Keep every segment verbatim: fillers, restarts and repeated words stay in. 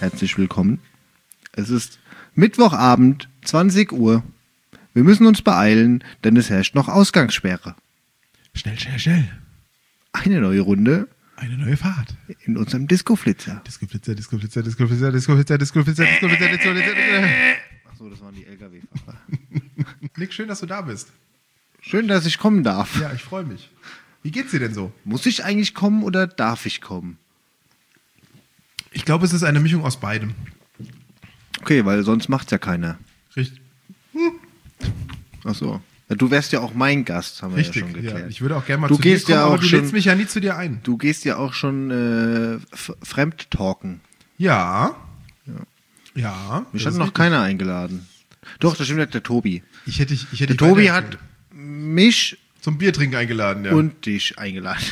Herzlich willkommen. Es ist Mittwochabend, zwanzig Uhr. Wir müssen uns beeilen, denn es herrscht noch Ausgangssperre. Schnell, schnell, schnell. Eine neue Runde Eine neue Fahrt. in unserem Disco-Flitzer. Disco-Flitzer, Disco-Flitzer, Disco-Flitzer, Disco-Flitzer, Disco-Flitzer, Disco-Flitzer, Disco-Flitzer. Achso, das waren die L K W-Fahrer. Nick, schön, dass du da bist. Schön, dass ich kommen darf. Ja, ich freue mich. Wie geht's dir denn so? Muss ich eigentlich kommen oder darf ich kommen? Ich glaube, es ist eine Mischung aus beidem. Okay, weil sonst macht's ja keiner. Richtig. Achso. Du wärst ja auch mein Gast, haben wir Richtig, ja schon geklärt. ja. Ich würde auch gerne mal Du zu gehst dir kommen, ja auch aber du schon- lädst mich ja nie zu dir ein. Du gehst ja auch schon äh, f- fremd talken. Ja. Ja. Mich das hat ist noch richtig. keiner eingeladen. Doch, das stimmt nicht, der Tobi. Ich hätte dich, ich hätte Der dich Tobi weiter- hat mich zum Biertrinken eingeladen, ja. und dich eingeladen.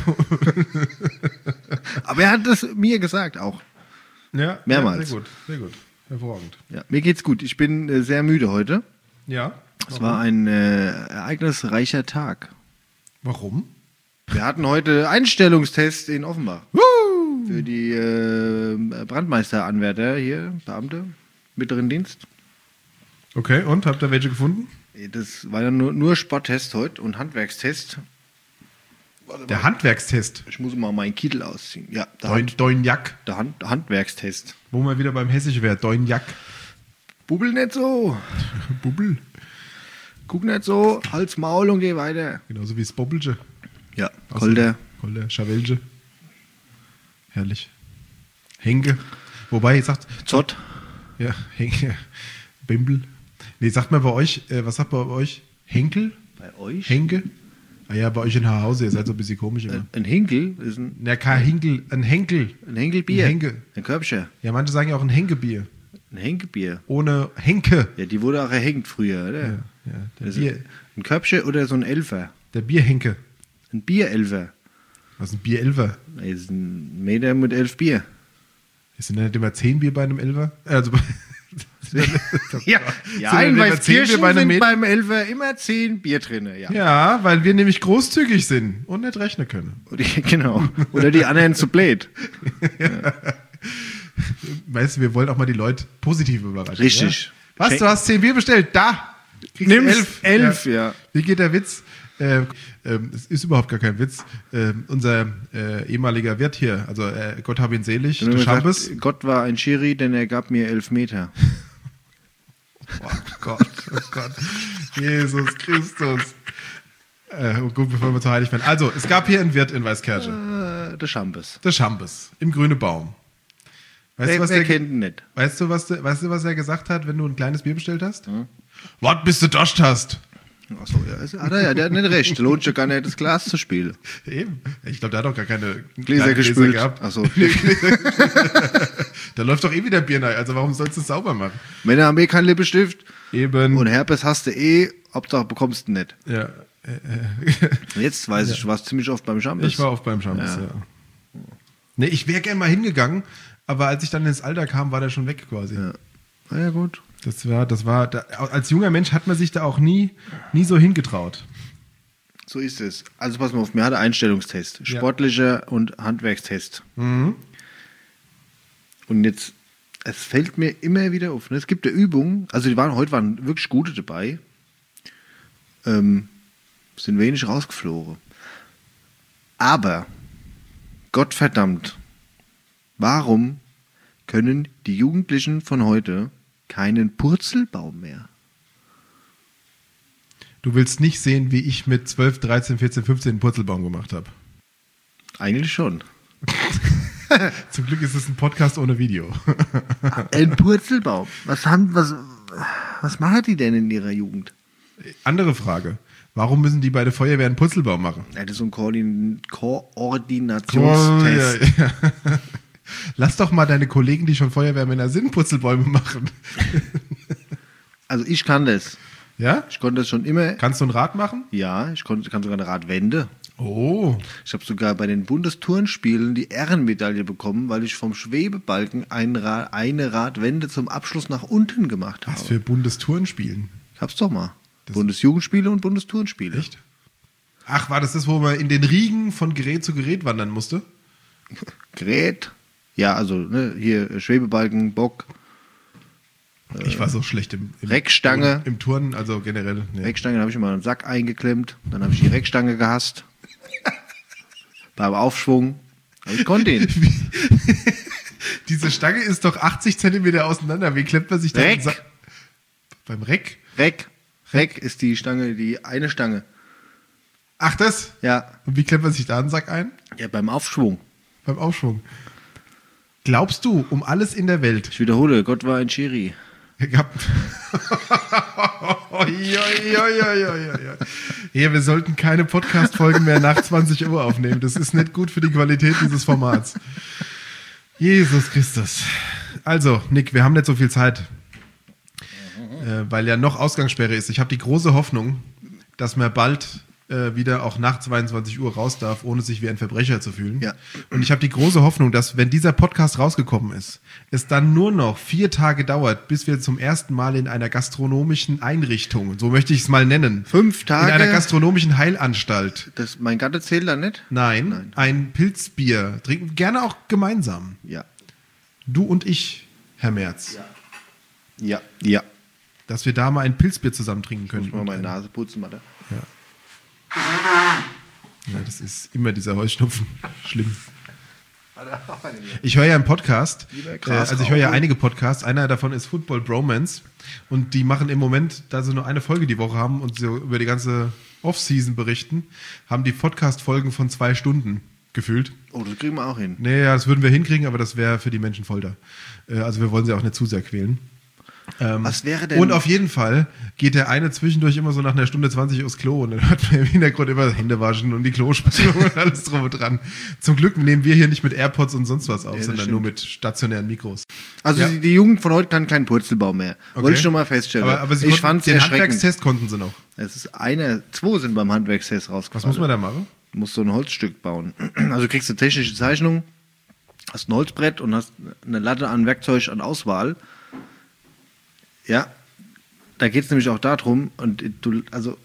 Aber er hat es mir gesagt auch. ja, mehrmals. Ja, sehr gut, sehr gut. Hervorragend. Ja, mir geht's gut. Ich bin äh, sehr müde heute. Ja. Es war ein äh, ereignisreicher Tag. Warum? Wir hatten heute Einstellungstest in Offenbach. Für die äh, Brandmeisteranwärter hier, Beamte, mittleren Dienst. Okay, und? Habt ihr welche gefunden? Das war ja nur, nur Sporttest heute und Handwerkstest. Der Handwerkstest. Ich muss mal meinen Kittel ausziehen. Ja, der, Deun, Hand, Deunjak. der Hand, Handwerkstest. Wo man wieder beim Hessisch wäre. Deunjak. Bubbel nicht so. Bubbel. Guck nicht so. Hals, Maul und geh weiter. Genauso wie das Bobbelche. Ja, Außer- Kolder. Kolder, Schavelche. Herrlich. Henke. Wobei, jetzt sagt... Zott. Ja, Henke. Bimbel. Nee, sagt man bei euch, äh, was sagt man bei euch? Henkel? Bei euch? Henke? Ah ja, bei euch in Haarhause, ihr seid so ein bisschen komisch immer. Ein Hinkel ist ein, Na, kein Henkel, ein Henkel. ein Henkelbier. Ein Henke. Ein Körbchen. Ja, manche sagen ja auch ein Henkebier. Ein Henkebier. Ohne Henke. Ja, die wurde auch erhängt früher, oder? Ja, ja, der, Also Bier, ein Körbchen oder so ein Elfer. der Bierhenke. Ein Bierelfer. Was ist ein Bierelfer? Das ist ein Meter mit elf Bier. Ist denn nicht immer zehn Bier bei einem Elfer? Also, Ja, Sind ja da in immer zehn Weißkirchen Bier bei einem sind Met- beim Elfer immer zehn Bier drin. Ja. ja, weil wir nämlich großzügig sind und nicht rechnen können. Oder die, genau. Oder die anderen zu blöd. Weißt du, wir wollen auch mal die Leute positiv überraschen. Richtig. Ja? Was, Schenk- du hast zehn Bier bestellt? Da! Kriegst Nimm's elf. elf, ja. Wie geht der Witz? Äh, ähm, es ist überhaupt gar kein Witz. Ähm, unser äh, ehemaliger Wirt hier, also äh, Gott hab ihn selig, Und der dann Schambes. sagt, Gott war ein Schiri, denn er gab mir elf Meter. Oh Gott, oh Gott. Jesus Christus. Äh, oh gut, bevor wir zu heilig werden. Also, es gab hier einen Wirt in Weißkirche. Äh, der Schambes. Der Schambes. Im Grüne Baum. Weißt, Wer, du, was wer der, kennt ihn nicht? weißt, du, was der, weißt du, was er gesagt hat, wenn du ein kleines Bier bestellt hast? Hm? Wart, bis du doscht hast. Achso, ja, ist- hat er ja, der hat nicht recht. Lohnt sich gar nicht, das Glas zu spielen. Eben. Ich glaube, der hat doch gar keine Gläser kleinen gespült. gehabt. Achso. Da läuft doch eh wieder Bier rein. Also warum sollst du es sauber machen? Männer haben eh keinen Lippenstift Eben. und Herpes hast du eh, Hauptsache bekommst du nicht. Ja. Und jetzt weiß ich, du warst ziemlich oft beim Schambes. Ich war oft beim Schambes, ja. Ja. Nee, ich wäre gerne mal hingegangen, aber als ich dann ins Alter kam, war der schon weg quasi. Ja. Na ja, gut. Das war, das war, da, als junger Mensch hat man sich da auch nie, nie so hingetraut. So ist es. Also pass mal auf, mir hatte Einstellungstest. Ja. Sportlicher und Handwerkstest. Mhm. Und jetzt, es fällt mir immer wieder auf. Ne? Es gibt ja Übungen, also die waren, heute waren wirklich gute dabei. Ähm, sind wenig rausgeflogen. Aber, Gottverdammt, warum können die Jugendlichen von heute keinen Purzelbaum mehr? Du willst nicht sehen, wie ich mit zwölf, dreizehn, vierzehn, fünfzehn einen Purzelbaum gemacht habe. Eigentlich schon. Zum Glück ist es ein Podcast ohne Video. Ein Purzelbaum. Was haben, was, was machen die denn in ihrer Jugend? Andere Frage. Warum müssen die bei der Feuerwehr einen Purzelbaum machen? Ja, das ist so ein Koordin Koordinationstest. Oh, ja, ja. Lass doch mal deine Kollegen, die schon Feuerwehrmänner sind, Purzelbäume machen. Also ich kann das. Ja? Ich konnte das schon immer. Kannst du ein Rad machen? Ja, ich konnte, kann sogar eine Radwende. Oh. Ich habe sogar bei den Bundesturnspielen die Ehrenmedaille bekommen, weil ich vom Schwebebalken ein Rad, eine Radwende zum Abschluss nach unten gemacht habe. Was für Bundestourenspielen? Ich hab's doch mal. Das- Bundesjugendspiele und Bundesturnspiele. Echt? Ach, war das das, wo man in den Riegen von Gerät zu Gerät wandern musste? Gerät. Ja, also ne, hier Schwebebalken, Bock. Ich war so schlecht im, im Reckstange. Im, im Turnen, also generell. Nee. Reckstange, dann habe ich immer einen Sack eingeklemmt. Dann habe ich die Reckstange gehasst. Beim Aufschwung. Aber ich konnte ihn. Diese Stange ist doch achtzig Zentimeter auseinander. Wie klemmt man sich da? Reck. Sa- Beim Reck? Reck. Reck ist die Stange, die eine Stange. Ach, das? Ja. Und wie klemmt man sich da einen Sack ein? Ja, beim Aufschwung. Beim Aufschwung. Glaubst du, um alles in der Welt, Ich wiederhole, Gott war ein Schiri. Ja, ja, wir sollten keine Podcast-Folgen mehr nach zwanzig Uhr aufnehmen. Das ist nicht gut für die Qualität dieses Formats. Jesus Christus. Also, Nick, wir haben nicht so viel Zeit, äh, weil ja noch Ausgangssperre ist. Ich habe die große Hoffnung, dass wir bald äh, wieder auch nach zweiundzwanzig Uhr raus darf, ohne sich wie ein Verbrecher zu fühlen. Ja. Und ich habe die große Hoffnung, dass, wenn dieser Podcast rausgekommen ist, es dann nur noch vier Tage dauert, bis wir zum ersten Mal in einer gastronomischen Einrichtung, so möchte ich es mal nennen, Fünf Tage? in einer gastronomischen Heilanstalt, Das, mein Gatte zählt da nicht? nein, Nein. ein Pilzbier trinken, gerne auch gemeinsam. Ja. Du und ich, Herr Merz. Ja. Ja. Dass wir da mal ein Pilzbier zusammen trinken können. Muss mal Und meine ein- Nase putzen, Mathe. Ja, das ist immer dieser Heuschnupfen. Schlimm. Ich höre ja einen Podcast, äh, also ich höre ja einige Podcasts, einer davon ist Football Bromance und die machen im Moment, da sie nur eine Folge die Woche haben und so über die ganze Off-Season berichten, haben die Podcast-Folgen von zwei Stunden gefühlt. Oh, das kriegen wir auch hin. Nee, ja, das würden wir hinkriegen, aber das wäre für die Menschen Folter. Äh, also wir wollen sie auch nicht zu sehr quälen. Ähm, Was wäre denn... Und auf jeden Fall geht der eine zwischendurch immer so nach einer Stunde zwanzig aufs Klo und dann hört man im Hintergrund immer Hände waschen und die Klospülung und alles drum und dran. Zum Glück nehmen wir hier nicht mit AirPods und sonst was auf, Ja, das sondern stimmt. nur mit stationären Mikros. Also Ja. die, die Jugend von heute kann keinen Purzelbaum mehr. Okay. Wollte ich schon mal feststellen. Aber, aber sie ich konnten, fand es den erschreckend. Handwerkstest konnten sie noch. Es ist einer, zwei sind beim Handwerkstest rausgefallen. Was muss man da machen? Du musst so ein Holzstück bauen. Also du kriegst eine technische Zeichnung, hast ein Holzbrett und hast eine Latte an Werkzeug an Auswahl. Ja, da geht es nämlich auch darum, und du, also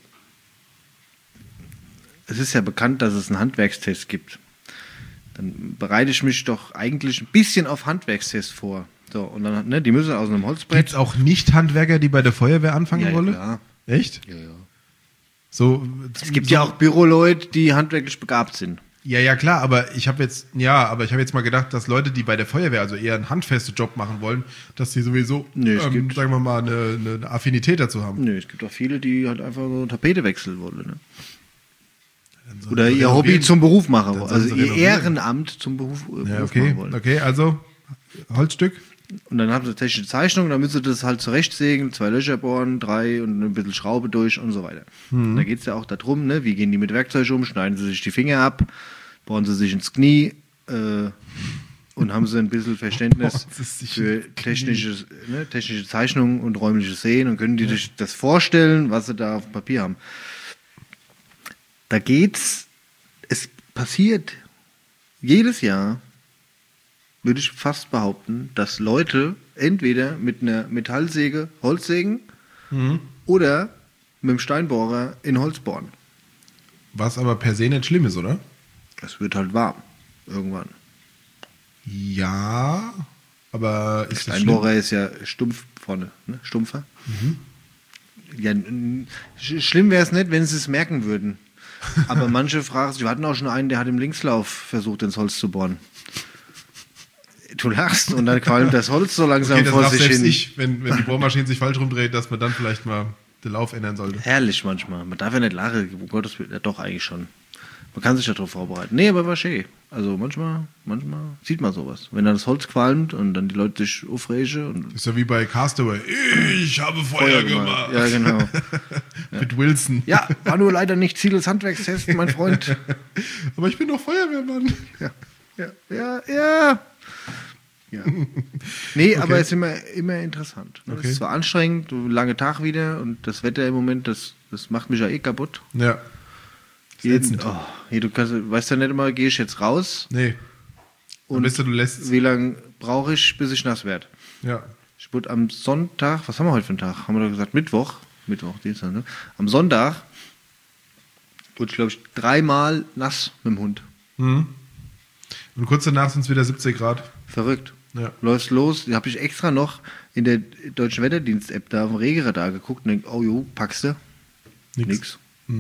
es ist ja bekannt, dass es einen Handwerkstest gibt. Dann bereite ich mich doch eigentlich ein bisschen auf Handwerkstest vor. So, und dann, ne, die müssen aus einem Holzbrett. Gibt es auch Nicht-Handwerker, die bei der Feuerwehr anfangen Ja, ja, wollen? klar. Echt? Ja, ja. So, Es gibt so, ja auch Büroleute, die handwerklich begabt sind. Ja, ja, klar, aber ich habe jetzt, ja, aber ich habe jetzt mal gedacht, dass Leute, die bei der Feuerwehr also eher einen handfesten Job machen wollen, dass die sowieso, Nee, es ähm, gibt- sagen wir mal, eine, eine Affinität dazu haben. Nö, es gibt auch viele, die halt einfach so Tapete wechseln wollen. Ne? Dann sollen Oder sie ihr renovieren. Hobby zum Beruf machen Dann wollen. sollen Also sie ihr renovieren. Ehrenamt zum Beruf, äh, Ja, Beruf okay, machen wollen. okay, also Holzstück. Und dann haben sie technische Zeichnung, dann müssen sie das halt zurechtsägen, zwei Löcher bohren, drei und ein bisschen Schraube durch und so weiter. Mhm. Da geht es ja auch darum, ne? Wie gehen die mit Werkzeug um, schneiden sie sich die Finger ab, bohren sie sich ins Knie äh, und haben sie ein bisschen Verständnis Bohren sie sich für ins Knie. technische, ne, technische Zeichnung und räumliches Sehen und können die sich das vorstellen, was sie da auf dem Papier haben. Da geht's, es passiert jedes Jahr, würde ich fast behaupten, dass Leute entweder mit einer Metallsäge Holz sägen Mhm. oder mit dem Steinbohrer in Holz bohren. Was aber per se nicht schlimm ist, oder? Es wird halt warm irgendwann. Ja, aber ist das schlimm? Steinbohrer ist ja stumpf vorne, ne? Stumpfer. Ja, n- sch schlimm wäre es nicht, wenn sie es merken würden. Aber manche fragen sich, wir hatten auch schon einen, der hat im Linkslauf versucht, ins Holz zu bohren. Du lachst und dann qualmt das Holz so langsam Okay, das vor darf sich selbst hin. ich, wenn, wenn die Bohrmaschine sich falsch rumdreht, dass man dann vielleicht mal den Lauf ändern sollte. Herrlich manchmal. Man darf ja nicht lachen, um Gottes Willen. Ja, doch, eigentlich schon. Man kann sich ja darauf vorbereiten. Nee, aber war schön. Also manchmal, manchmal sieht man sowas. Wenn dann das Holz qualmt und dann die Leute sich aufregen und Ist ja wie bei Castaway. Ich habe Feuer, gemacht. Ja, genau. Mit Wilson. Ja, war nur leider nicht Ziel des Handwerkstests, mein Freund. Aber ich bin doch Feuerwehrmann. Ja, ja, ja. ja. ja. Nee, aber es ist immer, immer interessant. Ne? Okay. Es ist zwar anstrengend, so lange Tag wieder und das Wetter im Moment, das, das macht mich ja eh kaputt. Ja. Jeden, ätzend. oh, hier, du kannst, weißt ja nicht immer, gehe ich jetzt raus Nee. und Am besten du lässt wie lange brauche ich, bis ich nass werde. Ja. Ich wurde am Sonntag, was haben wir heute für einen Tag? Haben wir doch gesagt Mittwoch? Mittwoch, Dienstag, ne? Am Sonntag wurde ich, glaube ich, dreimal nass mit dem Hund. Mhm. Und kurz danach sind es wieder siebzig Grad. Verrückt. Ja. Läufst los, da habe ich extra noch in der Deutschen Wetterdienst-App da auf dem Regenradar geguckt und denk, oh jo, packst du? Nix. Nix.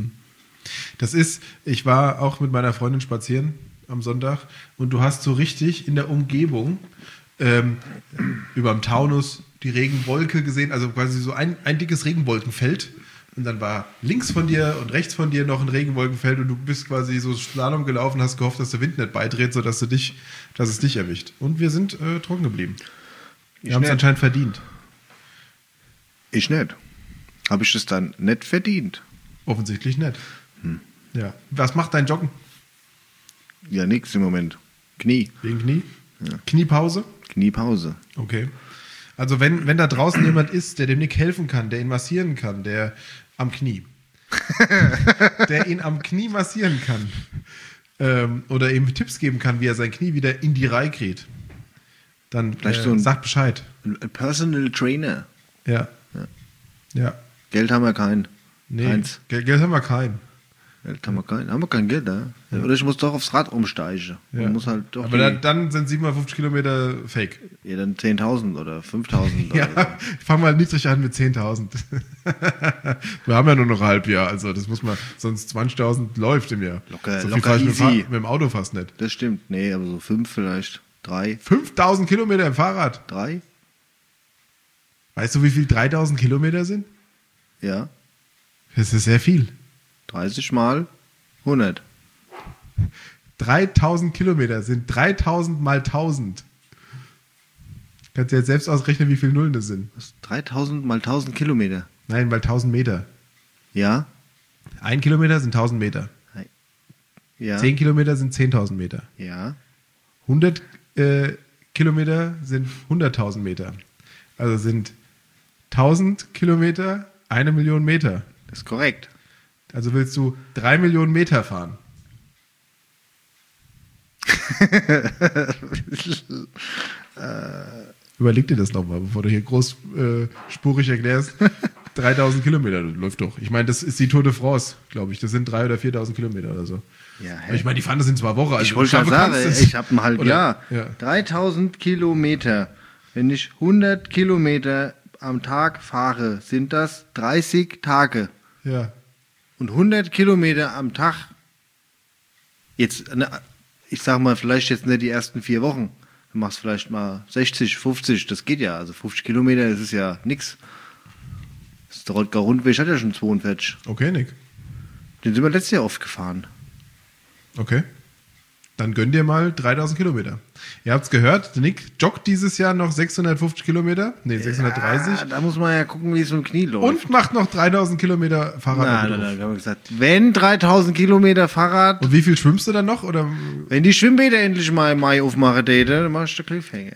Das ist, ich war auch mit meiner Freundin spazieren am Sonntag und du hast so richtig in der Umgebung ähm, über dem Taunus die Regenwolke gesehen, also quasi so ein, ein dickes Regenwolkenfeld. Und dann war links von dir und rechts von dir noch ein Regenwolkenfeld und du bist quasi so Slalom gelaufen, hast gehofft, dass der Wind nicht beidreht, sodass du dich, dass es dich erwischt. Und wir sind äh, trocken geblieben. Wir haben es anscheinend verdient. Ich nicht. Habe ich es dann nicht verdient? Offensichtlich nicht. Hm. Ja. Was macht dein Joggen? Ja, nix im Moment. Knie. Wegen Knie? Ja. Kniepause? Kniepause. Okay. Also wenn, wenn da draußen jemand ist, der dem Nick helfen kann, der ihn massieren kann, der am Knie, der ihn am Knie massieren kann ähm, oder ihm Tipps geben kann, wie er sein Knie wieder in die Reihe kriegt, dann äh, so ein, sagt Bescheid. Ein Personal Trainer. Ja. Ja. ja. Geld haben wir kein. Nee, Keins. Geld, Geld haben wir kein. Geld haben wir kein. Haben wir kein Geld, da? Ja. Oder ich muss doch aufs Rad umsteigen. Ja. Muss halt doch Aber dann, dann sind siebenhundertfünfzig Kilometer fake. Ja, dann zehntausend oder fünftausend. Ja, oder so. Ich fange mal niedrig an mit zehntausend. Wir haben ja nur noch ein halb Jahr, also das muss man, sonst zwanzigtausend läuft im Jahr. Locker, so viel locker fahre ich mit, easy. mit dem Auto fast nicht. Das stimmt. Nee, aber so fünf vielleicht. Drei. fünftausend Kilometer im Fahrrad. Drei? Weißt du, wie viel dreitausend Kilometer sind? Ja. Das ist sehr viel. dreißig mal hundert. dreitausend Kilometer sind dreitausend mal tausend. Kannst du jetzt selbst ausrechnen, wie viele Nullen das sind. Was? dreitausend mal tausend Kilometer. Nein, mal tausend Meter. Ja? Ein Kilometer sind tausend Meter. Ja. Zehn Kilometer sind zehntausend Meter. Ja. hundert äh, Kilometer sind hunderttausend Meter. Also sind tausend Kilometer eine Million Meter. Das ist korrekt. Also willst du drei Millionen Meter fahren? Überleg dir das nochmal, bevor du hier großspurig äh, erklärst. dreitausend Kilometer, das läuft doch. Ich meine, das ist die Tour de France, glaube ich. Das sind dreitausend oder viertausend Kilometer oder so. Ja, ich meine, die fahren das in zwei Wochen. Also ich wollte gerade sagen, ich habe ein halbes Jahr. Ja. dreitausend Kilometer. Wenn ich hundert Kilometer am Tag fahre, sind das dreißig Tage. Ja. Und hundert Kilometer am Tag, jetzt, ich sag mal, vielleicht jetzt nicht die ersten vier Wochen. Du machst vielleicht mal sechzig, fünfzig, das geht ja. Also fünfzig Kilometer, das ist ja nix. Der Rodger Rundweg hat ja schon zweiundvierzig. Okay, Nick. Den sind wir letztes Jahr oft gefahren. Okay. Dann gönn dir mal dreitausend Kilometer. Ihr habt's gehört, der Nick joggt dieses Jahr noch sechshundertfünfzig Kilometer. Nee, sechshundertdreißig. Ja, da muss man ja gucken, wie es mit dem Knie läuft. Und macht noch dreitausend Kilometer Fahrrad. Nein, nein, nein, wir haben gesagt, wenn dreitausend Kilometer Fahrrad. Und wie viel schwimmst du dann noch? Oder? Wenn die Schwimmbäder endlich mal im Mai aufmachen, dann machst du Cliffhanger.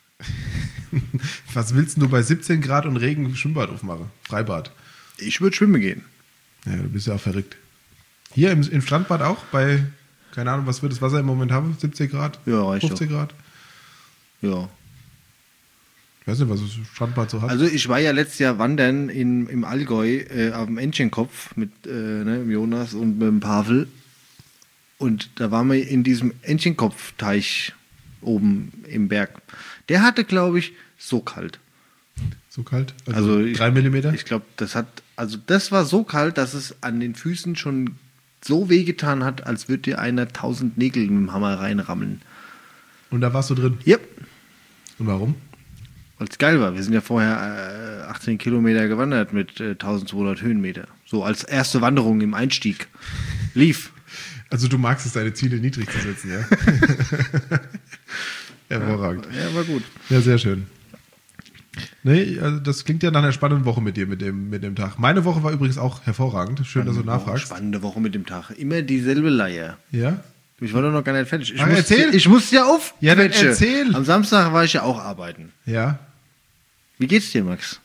Was willst du bei siebzehn Grad und Regen Schwimmbad aufmachen? Freibad. Ich würde schwimmen gehen. Ja, du bist ja auch verrückt. Hier im, im Strandbad auch? Bei, keine Ahnung, was wird das Wasser im Moment haben? siebzig Grad? Ja, reicht fünfzig doch. Grad? Ja. Ich weiß nicht, was das Strandbad so hat. Also ich war ja letztes Jahr wandern in, im Allgäu äh, auf dem Entchenkopf mit äh, ne, dem Jonas und mit dem Pavel. Und da waren wir in diesem Entchenkopfteich oben im Berg. Der hatte, glaube ich, so kalt. So kalt? Also, also drei Millimeter? Ich glaube, das hat, also das war so kalt, dass es an den Füßen schon so wehgetan hat, als würde dir einer tausend Nägel mit dem Hammer reinrammeln. Und da warst du drin? Yep. Und warum? Weil es geil war. Wir sind ja vorher äh, achtzehn Kilometer gewandert mit äh, eintausendzweihundert Höhenmeter. So als erste Wanderung im Einstieg. Lief. Also du magst es, deine Ziele niedrig zu setzen, ja? Hervorragend. Ja, war gut. Ja, sehr schön. Nee, also das klingt ja nach einer spannenden Woche mit dir, mit dem, mit dem Tag. Meine Woche war übrigens auch hervorragend. Schön, spannende dass du nachfragst. Woche, spannende Woche mit dem Tag. Immer dieselbe Leier. Ja? Ich war doch noch gar nicht fertig. Ich Ach, muss, erzähl. Ich musste ja auf. Ja, dann erzähl. Am Samstag war ich ja auch arbeiten. Ja. Wie geht's dir, Max?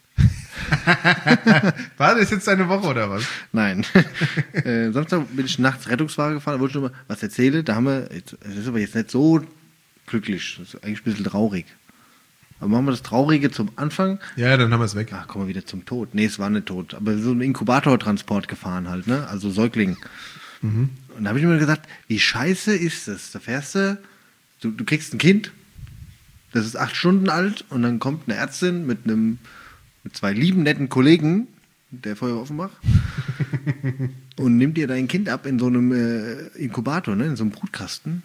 War das jetzt deine Woche oder was? Nein. äh, Samstag bin ich nachts Rettungswagen gefahren, da wollte ich noch mal was erzählen. Da haben wir, das ist aber jetzt nicht so glücklich, das ist eigentlich ein bisschen traurig. Aber machen wir das Traurige zum Anfang. Ja, dann haben wir es weg. Ach, kommen wir wieder zum Tod. Nee, es war nicht tot. Aber so ein Inkubatortransport gefahren halt, ne? Also Säugling. Mhm. Und da habe ich mir gesagt, wie scheiße ist das? Da fährst du Du, du kriegst ein Kind, das ist acht Stunden alt und dann kommt eine Ärztin mit einem mit zwei lieben, netten Kollegen, der Feuer offen macht, und nimmt dir dein Kind ab in so einem äh, Inkubator, ne, in so einem Brutkasten.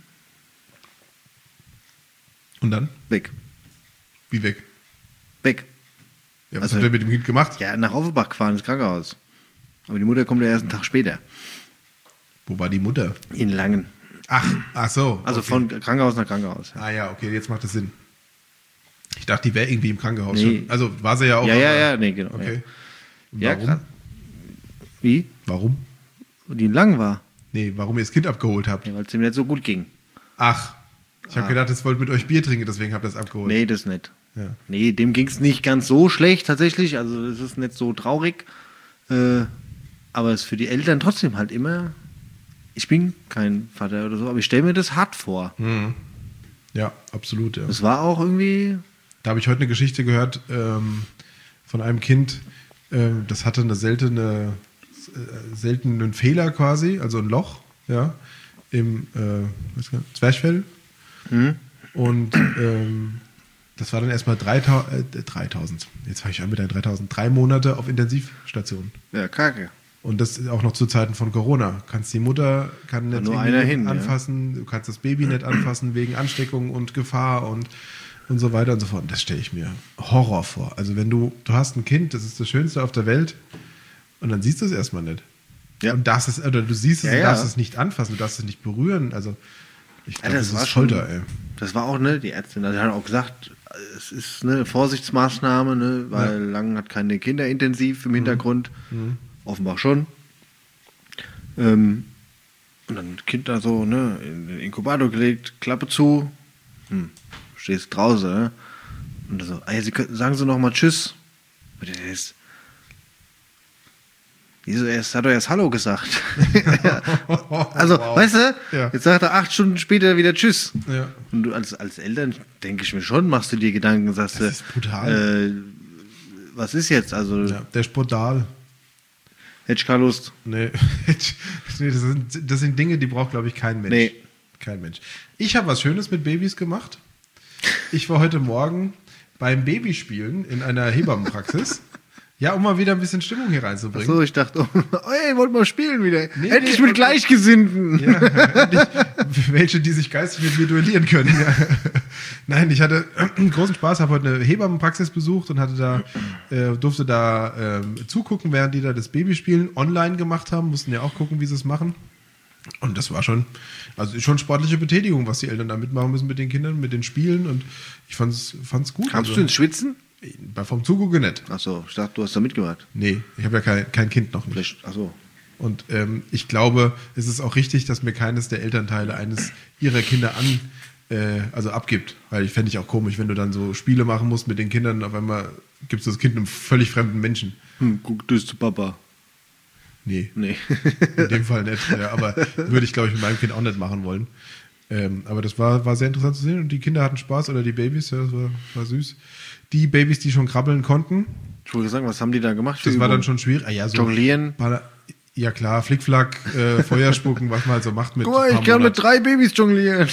Und dann? Weg. Wie weg? Weg. Ja, was Also- hat der mit dem Kind gemacht? Ja, nach Offenbach gefahren, ins Krankenhaus. Aber die Mutter kommt ja erst einen Tag später. Wo war die Mutter? In Langen. Ach, ach so. Also okay. von Krankenhaus nach Krankenhaus. Ja, Ah ja, okay, jetzt macht das Sinn. Ich dachte, die wäre irgendwie im Krankenhaus Nee. schon. Also war sie ja auch. ja, ja, aber- ja, nee, genau. Okay. Und Ja, warum? krass. Wie? Warum? Die in Langen war. Nee, warum ihr das Kind abgeholt habt. Ja, weil es ihm nicht so gut ging. Ach, ich habe Ah. gedacht, es wollt mit euch Bier trinken, deswegen habt ihr das abgeholt. Nee, das nicht. Ja. Nee, dem ging es nicht ganz so schlecht tatsächlich. Also das ist nicht so traurig. Äh, aber es ist für die Eltern trotzdem halt immer. Ich bin kein Vater oder so, aber ich stelle mir das hart vor. Mhm. Ja, absolut. Ja. Es war auch irgendwie. Da habe ich heute eine Geschichte gehört ähm, von einem Kind, ähm, das hatte eine seltene, äh, seltenen Fehler quasi, also ein Loch, ja, im äh, was kann- Zwerchfell. Hm? Und ähm, das war dann erstmal dreitausend, äh, dreitausend, jetzt fange ich an mit den dreitausend, drei Monate auf Intensivstation. Ja, kacke. Und das auch noch zu Zeiten von Corona. Kannst die Mutter kann nicht nur irgendwie einer hin, ja. anfassen, du kannst das Baby nicht anfassen wegen Ansteckung und Gefahr und, und so weiter und so fort. Und das stelle ich mir Horror vor. Also wenn du, du hast ein Kind, das ist das Schönste auf der Welt und dann siehst du es erstmal nicht. Ja. Und darfst es, oder du siehst es Ja, und ja. darfst es nicht anfassen, du darfst es nicht berühren. Also ich Ja, glaube, das das, war ist schon- Folter, ey. Das war auch, ne, die Ärztin, also die hat auch gesagt, es ist eine Vorsichtsmaßnahme, ne, weil Ja. Langen hat keine Kinder intensiv im Hintergrund. Mhm. Offenbar schon. Ähm, und dann Kind da so, ne, in den Inkubator gelegt, Klappe zu. Hm, stehst draußen, ne? Und so, ah ja, Sie könnten, sagen Sie noch mal Tschüss. Und der ist, wieso, erst, hat er erst Hallo gesagt. Ja. Also, Wow. weißt du, Ja. jetzt sagt er acht Stunden später wieder Tschüss. Ja. Und du als, als Eltern, denke ich mir schon, machst du dir Gedanken, sagst du, Das ist brutal. äh, was ist jetzt? Also, Ja, der ist brutal. hätte ich keine Lust. Nee, nee das, sind, das sind Dinge, die braucht, glaube ich, kein Mensch. Nee. Kein Mensch. Ich habe was Schönes mit Babys gemacht. Ich war heute Morgen beim Babyspielen in einer Hebammenpraxis. Ja, um mal wieder ein bisschen Stimmung hier reinzubringen. So, ich dachte, oh, ey, wollt mal spielen wieder. Nee, Endlich nee, mit Gleichgesinnten. Ja, endlich welche, die sich geistig mit mir duellieren können. Ja. Nein, ich hatte einen großen Spaß, habe heute eine Hebammenpraxis besucht und hatte da, äh, durfte da ähm, zugucken, während die da das Babyspielen online gemacht haben, mussten ja auch gucken, wie sie es machen. Und das war schon, also schon sportliche Betätigung, was die Eltern da mitmachen müssen mit den Kindern, mit den Spielen, und ich fand's, fand's gut. Kamst also, du ins Schwitzen? bei vom Zugucken nicht. Achso, ich dachte, du hast da mitgemacht. Nee, ich habe ja kein, kein Kind noch nicht. Vielleicht, achso. Und ähm, ich glaube, es ist auch richtig, dass mir keines der Elternteile eines ihrer Kinder an, äh, also abgibt. Weil ich fände ich auch komisch, wenn du dann so Spiele machen musst mit den Kindern, auf einmal gibst du das Kind einem völlig fremden Menschen. Hm, guck, du bist zu Papa. Nee, Nee. in dem Fall nicht. Ja, aber würde ich, glaube ich, mit meinem Kind auch nicht machen wollen. Ähm, aber das war, war sehr interessant zu sehen und die Kinder hatten Spaß, oder die Babys, ja, das war, war süß. Die Babys, die schon krabbeln konnten, Ich wollte sagen, was haben die da gemacht? für das war dann Übungen? schon schwierig. Ah, ja, so Jonglieren. Baller- Ja klar, Flickflack, äh, Feuer spucken, was man halt so macht mit Guck mal, ein paar ich kann mit Monaten. drei Babys jonglieren.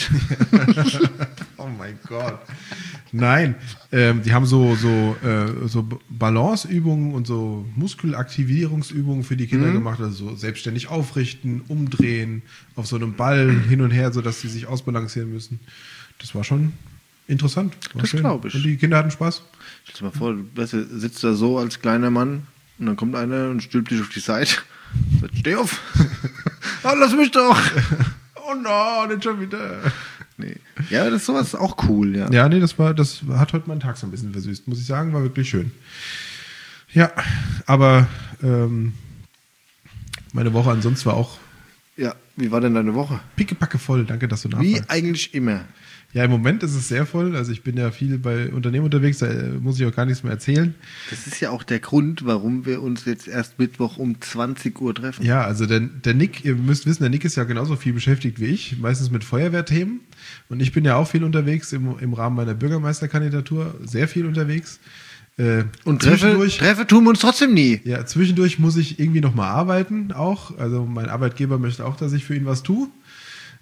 Oh mein Gott. Nein, ähm, die haben so, so, äh, so Balanceübungen und so Muskelaktivierungsübungen für die Kinder Mhm. gemacht, also so selbstständig aufrichten, umdrehen, auf so einem Ball hin und her, sodass sie sich ausbalancieren müssen. Das war schon interessant. War Das schön. glaub ich. Und die Kinder hatten Spaß. Stell dir mal vor, du weißt, du sitzt da so als kleiner Mann und dann kommt einer und stülpt dich auf die Seite. Sagt, steh auf. Oh, lass mich doch. Oh no, nicht schon wieder. Nee. Ja, das ist sowas auch cool, ja. Ja, nee, das war, das hat heute meinen Tag so ein bisschen versüßt, muss ich sagen, war wirklich schön. Ja, aber ähm, meine Woche ansonsten war auch Ja, wie war denn deine Woche? pickepacke voll. Danke, dass du Wie nachfragst. eigentlich immer. Ja, im Moment ist es sehr voll. Also ich bin ja viel bei Unternehmen unterwegs, da äh, muss ich auch gar nichts mehr erzählen. Das ist ja auch der Grund, warum wir uns jetzt erst Mittwoch um zwanzig Uhr treffen. Ja, also der, der Nick, ihr müsst wissen, der Nick ist ja genauso viel beschäftigt wie ich, meistens mit Feuerwehrthemen. Und ich bin ja auch viel unterwegs im, im Rahmen meiner Bürgermeisterkandidatur, sehr viel unterwegs. Äh, Und Treffe, Treffe tun wir uns trotzdem nie. Ja, zwischendurch muss ich irgendwie nochmal arbeiten auch. Also mein Arbeitgeber möchte auch, dass ich für ihn was tue.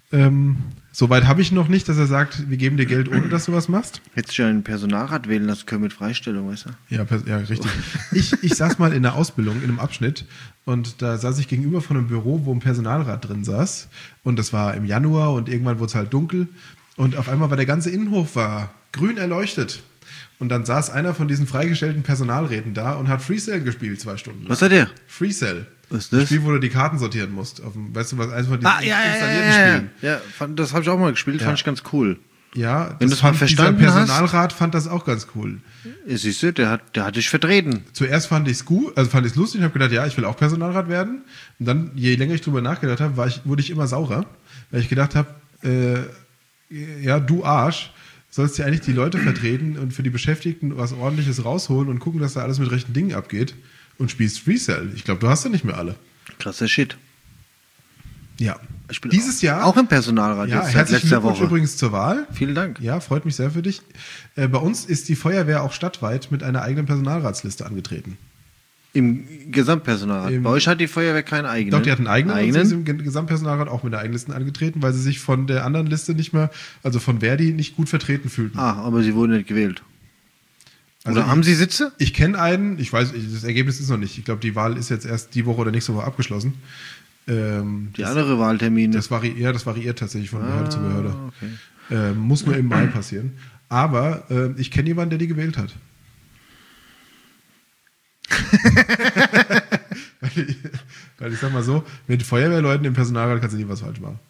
Ähm, Soweit habe ich noch nicht, dass er sagt, wir geben dir Geld, ohne dass du was machst. Hättest du ja einen Personalrat wählen lassen können mit Freistellung, weißt du? Ja, pers- ja richtig. Ich, ich saß mal in der Ausbildung, in einem Abschnitt, und da saß ich gegenüber von einem Büro, wo ein Personalrat drin saß. Und das war im Januar und irgendwann wurde es halt dunkel. Und auf einmal war der ganze Innenhof war grün erleuchtet. Und dann saß einer von diesen freigestellten Personalräten da und hat Freecell gespielt, zwei Stunden lang. Was hat der? Freecell. Was ist Das das? Spiel, wo du die Karten sortieren musst. Auf dem, weißt du, was eins von diesen Ah, ja, ja, installierten ja, ja, Spielen. ja. fand, das habe ich auch mal gespielt, Ja. fand ich ganz cool. Ja, Wenn das du's mal fand, dieser verstanden hast. Personalrat fand das auch ganz cool. Ja, siehst du, der hat, der hat dich vertreten. Zuerst fand ich es gut, also fand ich es lustig und habe gedacht, ja, ich will auch Personalrat werden. Und dann, je länger ich drüber nachgedacht habe, war ich, wurde ich immer saurer, weil ich gedacht habe, äh, ja, du Arsch, sollst ja eigentlich die Leute vertreten und für die Beschäftigten was Ordentliches rausholen und gucken, dass da alles mit rechten Dingen abgeht, und spielst Freecell. Ich glaube, du hast ja nicht mehr alle. Krasser Shit. Ja. Ich bin Dieses auch, Jahr. auch im Personalrat Ja, jetzt seit herzlichen letzter Glückwunsch Woche. übrigens zur Wahl. Vielen Dank. Ja, freut mich sehr für dich. Äh, bei uns ist die Feuerwehr auch stadtweit mit einer eigenen Personalratsliste angetreten. Im Gesamtpersonalrat. Im- Bei euch hat die Feuerwehr keinen eigenen. Doch, die hat einen eigenen, und sie ist eigenen? im Ge- Gesamtpersonalrat auch mit der eigenen Liste angetreten, weil sie sich von der anderen Liste nicht mehr, also von Verdi, nicht gut vertreten fühlten. Ah, aber sie wurden nicht gewählt. Also Oder haben sie Sitze? Ich kenne einen, ich weiß, ich- das Ergebnis ist noch nicht. Ich glaube, die Wahl ist jetzt erst die Woche oder nächste Woche abgeschlossen. Ähm, Die das, andere Wahltermine. das, vari ja, das variiert tatsächlich von Behörde Ah, zu Behörde. okay. Ähm, muss nur im Mai passieren. Aber ähm, ich kenne jemanden, der die gewählt hat. weil, ich, weil ich sag mal so, mit Feuerwehrleuten im Personalrat kannst du nie was falsch machen.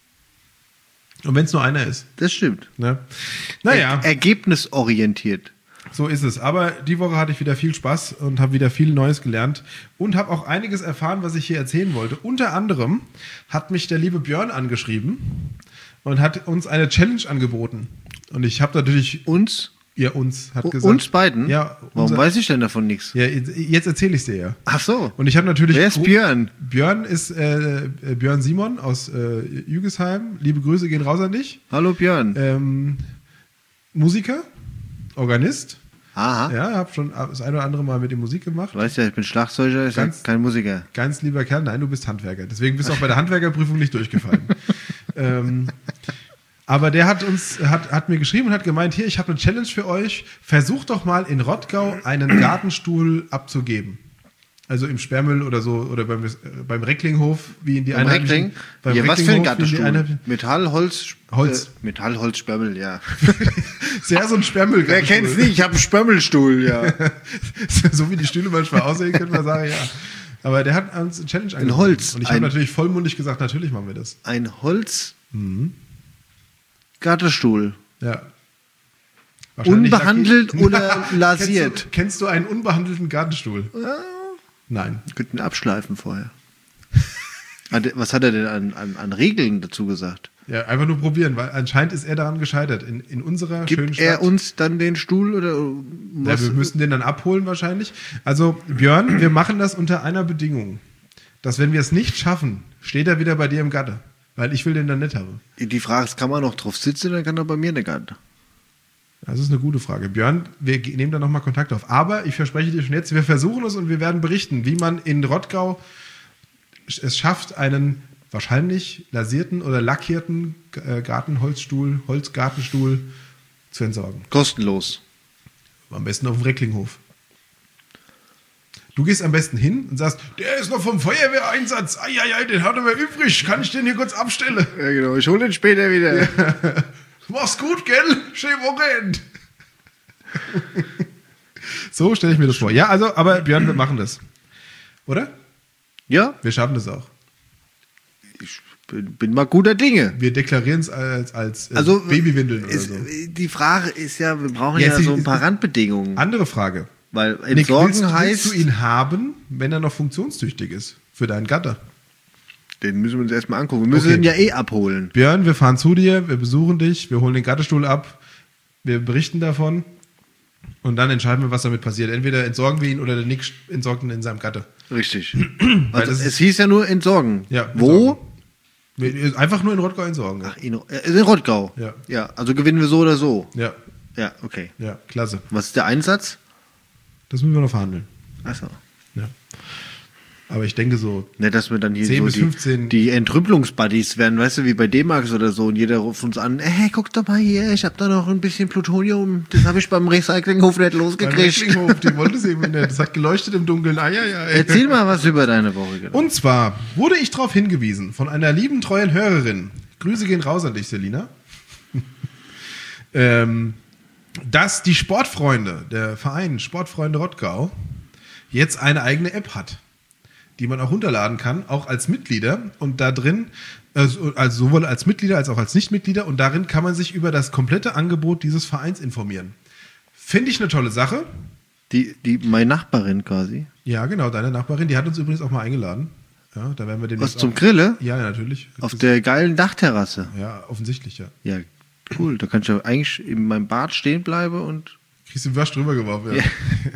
Und wenn es nur einer ist. Das stimmt. Ne? Naja, Er ergebnisorientiert. so ist es. Aber die Woche hatte ich wieder viel Spaß und habe wieder viel Neues gelernt und habe auch einiges erfahren, was ich hier erzählen wollte. Unter anderem hat mich der liebe Björn angeschrieben und hat uns eine Challenge angeboten. Und ich habe natürlich, Uns? ja, uns, hat U- gesagt. Uns beiden? Ja, Warum unser, weiß ich denn davon nichts? ja, jetzt erzähle ich dir ja. Ach so. Und ich habe natürlich. Wer ist Björn? Björn ist äh, äh, Björn Simon aus äh, Jügesheim. Liebe Grüße gehen raus an dich. Hallo Björn. Ähm, Musiker, Organist. Aha. Ja, habe schon das eine oder andere Mal mit ihm Musik gemacht. Du weißt ja, ich bin Schlagzeuger, ich Ganz- sag kein Musiker. Ganz lieber Kerl, nein, du bist Handwerker. Deswegen bist du auch bei der Handwerkerprüfung nicht durchgefallen. ähm, aber der hat uns, hat, hat mir geschrieben und hat gemeint, hier, ich habe eine Challenge für euch. Versucht doch mal in Rottgau einen Gartenstuhl abzugeben. Also im Sperrmüll oder so, oder beim, äh, beim Recklinghof, wie in die Beim Einheimischen- Reckling? Beim Ja, was für ein Recklinghof, wie in die Gartenstuhl? Einheimischen- Metall, Holz, Holz. Äh, Metall, Holz, Sperrmel, ja. Sehr so ein Sperrmüll. Wer kennt's nicht? Ich habe einen Sperrmelstuhl, ja. So wie die Stühle manchmal aussehen, könnte man sagen, ja. Aber der hat uns eine Challenge angeboten. Holz. Und ich habe Ein- natürlich vollmundig gesagt, natürlich machen wir das. Ein Holz Mhm. Gartenstuhl. Ja. Wahrscheinlich Unbehandelt lackiert. oder lasiert? Kennst du, kennst du einen unbehandelten Gartenstuhl? Nein. Könnten abschleifen vorher. Hat er- Was hat er denn an, an, an Regeln dazu gesagt? Ja, einfach nur probieren, weil anscheinend ist er daran gescheitert. In, in unserer schönen Gibt Stadt. er uns dann den Stuhl oder ja, was? wir müssen den dann abholen wahrscheinlich. Also Björn, wir machen das unter einer Bedingung. Dass wenn wir es nicht schaffen, steht er wieder bei dir im Gatte. Weil ich will den dann nicht haben. Die Frage ist, kann man noch drauf sitzen, dann kann er bei mir in der Garten. Das ist eine gute Frage. Björn, wir ge- nehmen da nochmal Kontakt auf. Aber ich verspreche dir schon jetzt, wir versuchen es und wir werden berichten, wie man in Rottgau es schafft, einen wahrscheinlich lasierten oder lackierten äh, Gartenholzstuhl, Holzgartenstuhl zu entsorgen. Kostenlos. Am besten auf dem Recklinghof. Du gehst am besten hin und sagst, der ist noch vom Feuerwehreinsatz. Eieiei, den hat er mir übrig. Kann ich den hier kurz abstellen? Ja, genau. Ich hole den später wieder. Mach's gut, gell? Schöne Wochenende. So stelle ich mir das vor. Ja, also, aber Björn, wir machen das. Oder? Ja, Wir schaffen das auch. ich bin, bin mal guter Dinge. Wir deklarieren es als, als äh, Also Babywindeln oder ist, so. die Frage ist ja, wir brauchen Ja, ja, sie- so ein paar ist- Randbedingungen. Andere Frage. Weil Nick, entsorgen willst, heißt, willst du ihn haben, wenn er noch funktionstüchtig ist? Für deinen Gatter? den müssen wir uns erstmal angucken. Wir müssen Okay. ihn ja eh abholen. Björn, wir fahren zu dir, wir besuchen dich, wir holen den Gattestuhl ab, wir berichten davon und dann entscheiden wir, was damit passiert. Entweder entsorgen wir ihn oder der Nick entsorgt ihn in seinem Gatter. Richtig. Weil Also, das ist- es hieß ja nur entsorgen. Ja, Wo? Wir, einfach nur in Rottgau entsorgen. Ja. Ach, in, äh, in Rottgau. Ja. Ja, also gewinnen wir so oder so. Ja, Ja, okay. ja, klasse. Was ist der Einsatz? Das müssen wir noch verhandeln. Achso. Ja. Aber ich denke so, Ne, dass wir dann hier zehn so bis die, fünfzehn die Entrümpelungsbuddies werden, weißt du, wie bei D-Max oder so. Und jeder ruft uns an, hey, guck doch mal hier, ich habe da noch ein bisschen Plutonium. Das habe ich beim Recyclinghof nicht beim losgekriegt. Wrestling-Hof, die wollte es eben nicht. Das hat geleuchtet im Dunkeln. Ah, ja, ja. Erzähl mal was über deine Woche. Genau. Und zwar wurde ich darauf hingewiesen von einer lieben, treuen Hörerin. Grüße gehen raus an dich, Selina. ähm, dass die Sportfreunde, der Verein Sportfreunde Rottgau, jetzt eine eigene App hat, die man auch runterladen kann, auch als Mitglieder. Und da drin, also sowohl als Mitglieder als auch als Nichtmitglieder. Und darin kann man sich über das komplette Angebot dieses Vereins informieren. Finde ich eine tolle Sache. Die, die, meine Nachbarin quasi. Ja, genau, deine Nachbarin. Die hat uns übrigens auch mal eingeladen. Ja, da werden wir den Was, zum Grille? Ja, natürlich. Auf der geilen Dachterrasse. Ja, offensichtlich, ja. Ja, cool. Da kann ich ja eigentlich in meinem Bad stehen bleiben und... Kriegst du den Wasch drüber geworfen, ja.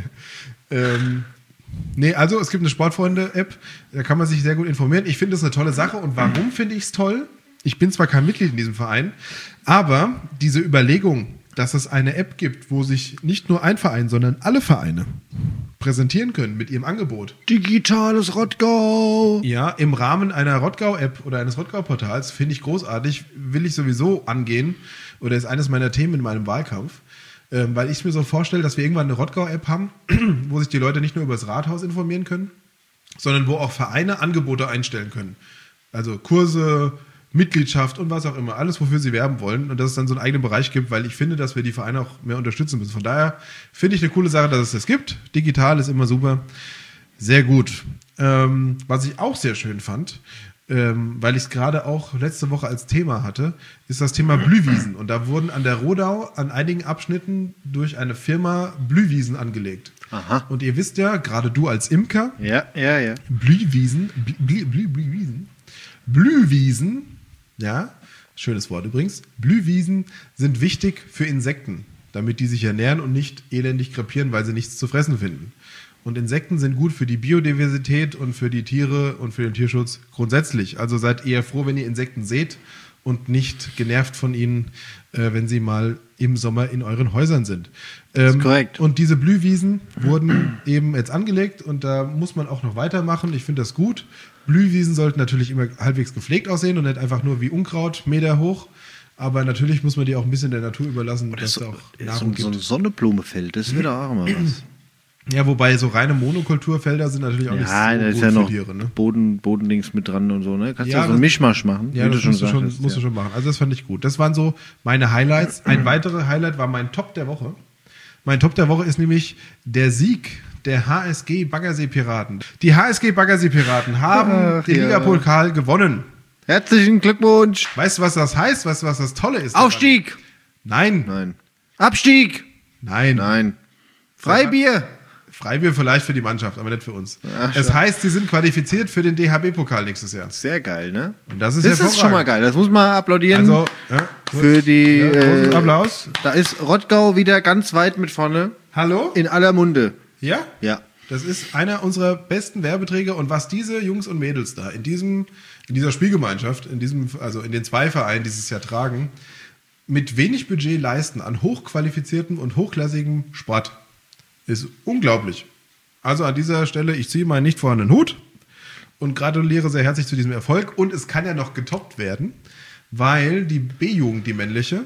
Ja. ähm, nee, also es gibt eine Sportfreunde-App, da kann man sich sehr gut informieren. Ich finde das eine tolle Sache. Und warum finde ich es toll? Ich bin zwar kein Mitglied in diesem Verein, aber diese Überlegung, dass es eine App gibt, wo sich nicht nur ein Verein, sondern alle Vereine präsentieren können mit ihrem Angebot. Digitales Rottgau! Ja, im Rahmen einer Rottgau-App oder eines Rottgau-Portals finde ich großartig, will ich sowieso angehen oder ist eines meiner Themen in meinem Wahlkampf, ähm, weil ich mir so vorstelle, dass wir irgendwann eine Rottgau-App haben, wo sich die Leute nicht nur über das Rathaus informieren können, sondern wo auch Vereine Angebote einstellen können. Also Kurse, Mitgliedschaft und was auch immer, alles, wofür sie werben wollen und dass es dann so einen eigenen Bereich gibt, weil ich finde, dass wir die Vereine auch mehr unterstützen müssen. Von daher finde ich eine coole Sache, dass es das gibt. Digital ist immer super. Sehr gut. Ähm, was ich auch sehr schön fand, ähm, weil ich es gerade auch letzte Woche als Thema hatte, ist das Thema Blühwiesen. Und da wurden an der Rodau an einigen Abschnitten durch eine Firma Blühwiesen angelegt. Aha. Und ihr wisst ja, gerade du als Imker, Ja, ja, ja. Blühwiesen, Blü, Blü, Blühwiesen, Blühwiesen, ja, schönes Wort übrigens, Blühwiesen sind wichtig für Insekten, damit die sich ernähren und nicht elendig krepieren, weil sie nichts zu fressen finden. Und Insekten sind gut für die Biodiversität und für die Tiere und für den Tierschutz grundsätzlich. Also seid eher froh, wenn ihr Insekten seht und nicht genervt von ihnen, äh, wenn sie mal im Sommer in euren Häusern sind. Ähm, Das ist korrekt. Und diese Blühwiesen wurden eben jetzt angelegt und da muss man auch noch weitermachen. Ich finde das gut. Blühwiesen sollten natürlich immer halbwegs gepflegt aussehen und nicht einfach nur wie Unkraut Meter hoch. Aber natürlich muss man die auch ein bisschen der Natur überlassen, dass so, da auch so, Nahrung so ein gibt. Sonnenblumefeld, das wäre doch auch mal was. Ja, wobei so reine Monokulturfelder sind natürlich auch nicht Ja, so da ist gut ja für noch Tiere. Ne? Boden, Bodendings mit dran und so, ne? Kannst Ja, ja so das- einen Mischmasch machen, Ja, wie du das schon musst, du schon, sagtest. musst du ja. schon machen. Also das fand ich gut. Das waren so meine Highlights. Ein weiteres Highlight war mein Top der Woche. Mein Top der Woche ist nämlich der Sieg der H S G Baggersee Piraten. Die H S G Baggersee Piraten haben Ach, den ja. Ligapokal gewonnen. Herzlichen Glückwunsch! Weißt du, was das heißt? Weißt du, was das Tolle ist? daran? Aufstieg! Nein. Nein. Abstieg! Nein. Nein. Freibier! Freibier vielleicht für die Mannschaft, aber nicht für uns. Ach, es schon. heißt, sie sind qualifiziert für den D H B-Pokal nächstes Jahr. Sehr geil, ne? Und das ist Das ist hervorragend. schon mal geil. Das muss man applaudieren. Also, ja, gut. für die. Ja, großen äh, Applaus. Da ist Rottgau wieder ganz weit mit vorne. Hallo? In aller Munde. Ja? Ja. Das ist einer unserer besten Werbeträger und was diese Jungs und Mädels da in diesem, in dieser Spielgemeinschaft, in diesem, also in den zwei Vereinen dieses Jahr tragen, mit wenig Budget leisten an hochqualifiziertem und hochklassigem Sport, ist unglaublich. Also an dieser Stelle, ich ziehe meinen nicht vorhandenen Hut und gratuliere sehr herzlich zu diesem Erfolg. Und es kann ja noch getoppt werden, weil die B-Jugend, die männliche,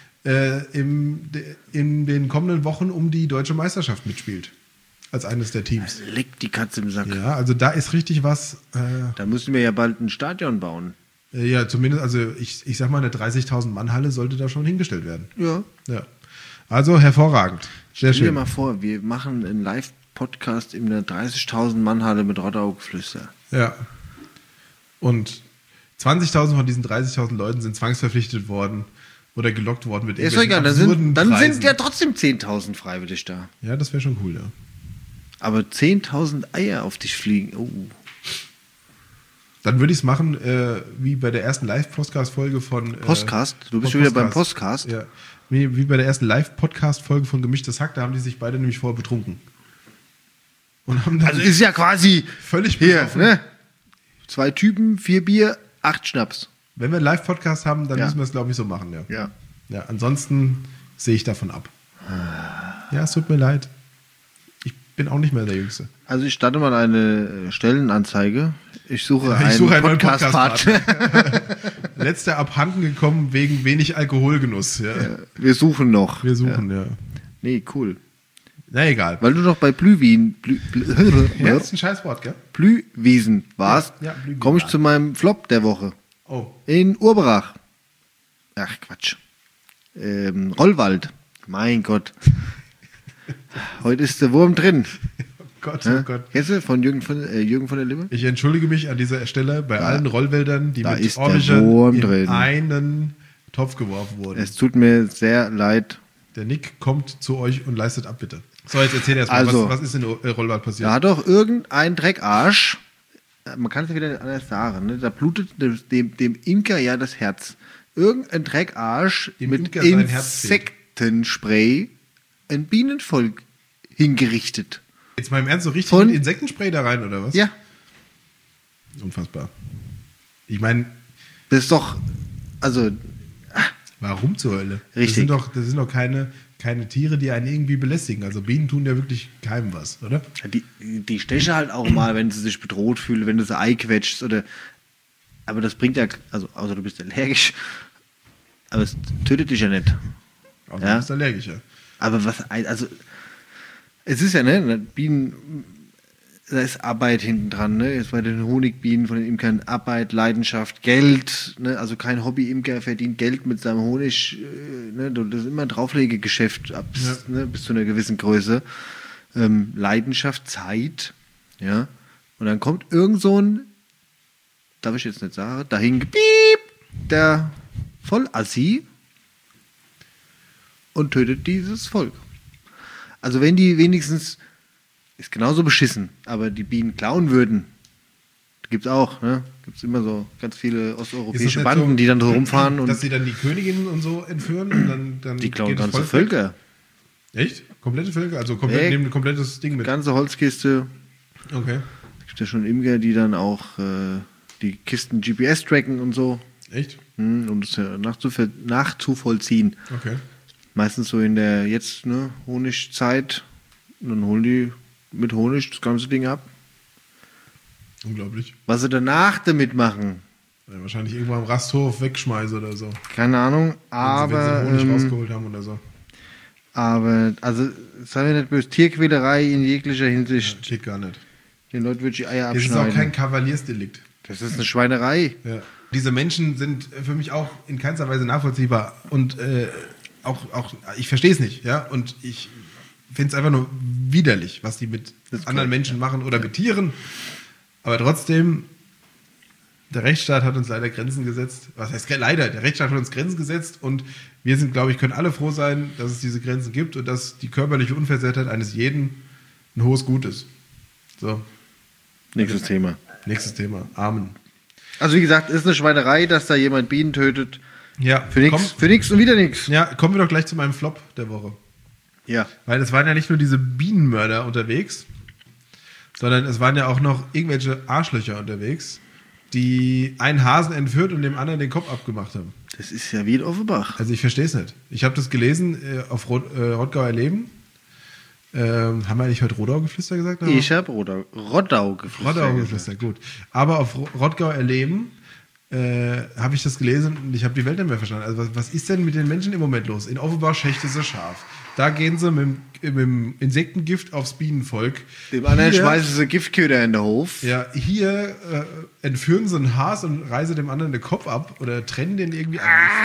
äh, im, de, in den kommenden Wochen um die deutsche Meisterschaft mitspielt. Als eines der Teams. Leckt die Katze im Sack. Ja, also da ist richtig was. Äh, Da müssen wir ja bald ein Stadion bauen. ja, zumindest, also ich, ich sag mal, eine dreißigtausend Mann Halle sollte da schon hingestellt werden. Ja. Ja. Also hervorragend. Sehr Stell dir schön. mal vor, wir machen einen Live-Podcast in einer dreißigtausend Mann Halle mit Rottau-Geflüster. Ja. Und zwanzigtausend von diesen dreißigtausend Leuten sind zwangsverpflichtet worden oder gelockt worden mit Ist doch egal, dann absurden sind, dann Preisen. sind ja trotzdem zehntausend freiwillig da. Ja, das wäre schon cool, ja. Aber zehntausend Eier auf dich fliegen. Oh. Dann würde ich es machen, äh, wie bei der ersten Live-Podcast-Folge von... Äh, Postcast? Du bist von schon wieder beim Postcast? Ja. Wie, wie bei der ersten Live-Podcast-Folge von Gemischtes Hack, da haben die sich beide nämlich vorher betrunken. Und haben dann Also ist ja quasi völlig hier, besoffen. ne? Zwei Typen, vier Bier, acht Schnaps. Wenn wir einen Live-Podcast haben, dann Ja. müssen wir es, glaube ich, so machen, ja. Ja. Ja, ansonsten sehe ich davon ab. Ja, es tut mir leid. Ich bin auch nicht mehr der Jüngste. Also ich starte mal eine Stellenanzeige. Ich suche Ich einen suche einen neuen Podcast-Partner. Letzter abhanden gekommen wegen wenig Alkoholgenuss. Ja. Ja, wir suchen noch. Wir suchen, ja. ja. Nee, cool. Na egal. Weil du doch bei Blühwien, Blü, Blü, Ja, ist ein Scheißwort, gell? Blühwiesen warst, Ja, ja, Blühwiesen. komme ich zu meinem Flop der Woche. Oh. In Urberach. Ach, Quatsch. Ähm, Rollwald. Mein Gott. Heute ist der Wurm drin. Oh Gott, oh Ja? Gott. Kennst du von Jürgen von, äh, Jürgen von der Lippe? Ich entschuldige mich an dieser Stelle bei allen Rollwäldern, die da mit ist der Orbischern Wurm in drin. einen Topf geworfen wurden. Es tut mir sehr leid. Der Nick kommt zu euch und leistet ab, bitte. So, jetzt erzähl erst mal, Also, was, was ist in äh, Rollwald passiert? Da hat doch irgendein Dreckarsch, äh, man kann es ja wieder nicht anders sagen, ne? Da blutet dem, dem Imker ja das Herz. Irgendein Dreckarsch Dem mit Imker sein Herz fehlt. Insektenspray ein Bienenvolk hingerichtet. Jetzt mal im Ernst, so richtig Von- mit Insektenspray da rein, oder was? Ja, Unfassbar. Ich meine, das ist doch, also, warum zur Hölle? Das Richtig. sind doch, das sind doch keine, keine Tiere, die einen irgendwie belästigen. Also Bienen tun ja wirklich keinem was, oder? die, die stechen halt auch mal, wenn sie sich bedroht fühlen, wenn du sie Ei quetschst oder, aber das bringt ja, also, außer du bist allergisch, aber es tötet dich ja nicht. Außer Ja. du bist allergisch, ja. Aber was, ein- also, es ist ja, ne, Bienen, da ist Arbeit hinten dran, ne, jetzt bei den Honigbienen von den Imkern, Arbeit, Leidenschaft, Geld, ne, also kein Hobby-Imker verdient Geld mit seinem Honig, äh, ne, das ist immer ein Drauflegegeschäft ab, Ja. ne, bis zu einer gewissen Größe. Ähm, Leidenschaft, Zeit, ja, und dann kommt irgend so ein, darf ich jetzt nicht sagen, dahin gepiep, der Vollassi und tötet dieses Volk. Also wenn die wenigstens, ist genauso beschissen, aber die Bienen klauen würden, gibt's auch, ne? Gibt's immer so ganz viele Ist das osteuropäische nicht Banden, so, die dann so rumfahren und dass sie dann die Königinnen und so entführen und dann, dann die klauen geht das ganze Volk weg? Völker. Echt? Komplette Völker? Also komplett, Nee. nehmen ein komplettes Ding mit. Ganze Holzkiste. Okay. Es gibt ja schon Imker, die dann auch äh, die Kisten G P S tracken und so, Echt? hm, um das ja nachzuver- nachzuvollziehen. Okay. Meistens so in der jetzt ne, Honigzeit. Und dann holen die mit Honig das ganze Ding ab. Unglaublich. Was sie danach damit machen, Ja, wahrscheinlich irgendwo am Rasthof wegschmeißen oder so. keine Ahnung. Wenn sie- Aber, wenn sie Honig ähm, rausgeholt haben oder so. aber also, sagen wir nicht böse, Tierquälerei in jeglicher Hinsicht. Geht gar nicht. Den Leuten würde ich die Eier Es ist auch abschneiden. kein Kavaliersdelikt. Das ist eine Schweinerei. Ja. Diese Menschen sind für mich auch in keinster Weise nachvollziehbar. Und äh, auch, auch, ich verstehe es nicht. Ja? Und ich finde es einfach nur widerlich, was die mit Das ist anderen korrekt, Menschen machen oder mit Tieren. Aber trotzdem, der Rechtsstaat hat uns leider Grenzen gesetzt. Was heißt leider? Der Rechtsstaat hat uns Grenzen gesetzt und wir sind, glaube ich, können alle froh sein, dass es diese Grenzen gibt und dass die körperliche Unversehrtheit eines jeden ein hohes Gut ist. So, Nächstes Thema. nächstes Thema. Amen. Also wie gesagt, ist eine Schweinerei, dass da jemand Bienen tötet. Ja, Für nichts, komm- für nichts und wieder nichts. Ja, kommen wir doch gleich zu meinem Flop der Woche. Ja. Weil es waren ja nicht nur diese Bienenmörder unterwegs, sondern es waren ja auch noch irgendwelche Arschlöcher unterwegs, die einen Hasen entführt und dem anderen den Kopf abgemacht haben. Das ist ja wie in Offenbach. Also ich verstehe es nicht. Ich habe das gelesen äh, auf Rot, äh, Rottgauer Leben. Ähm, haben wir eigentlich heute Rodau-Geflüster gesagt? Ich habe Rodau, Roddau geflüstert. Rottgau-Geflüster, gut. Aber auf Ro- Rottgauer Erleben äh, habe ich das gelesen und ich habe die Welt nicht mehr verstanden. Also was, was ist denn mit den Menschen im Moment los? In Offenbach schächte sie scharf. Da gehen sie mit, dem- mit dem Insektengift aufs Bienenvolk. Dem anderen Hier- schmeißen sie Giftköder in den Hof. Ja, hier äh, entführen sie einen Has und reißen dem anderen den Kopf ab oder trennen den irgendwie.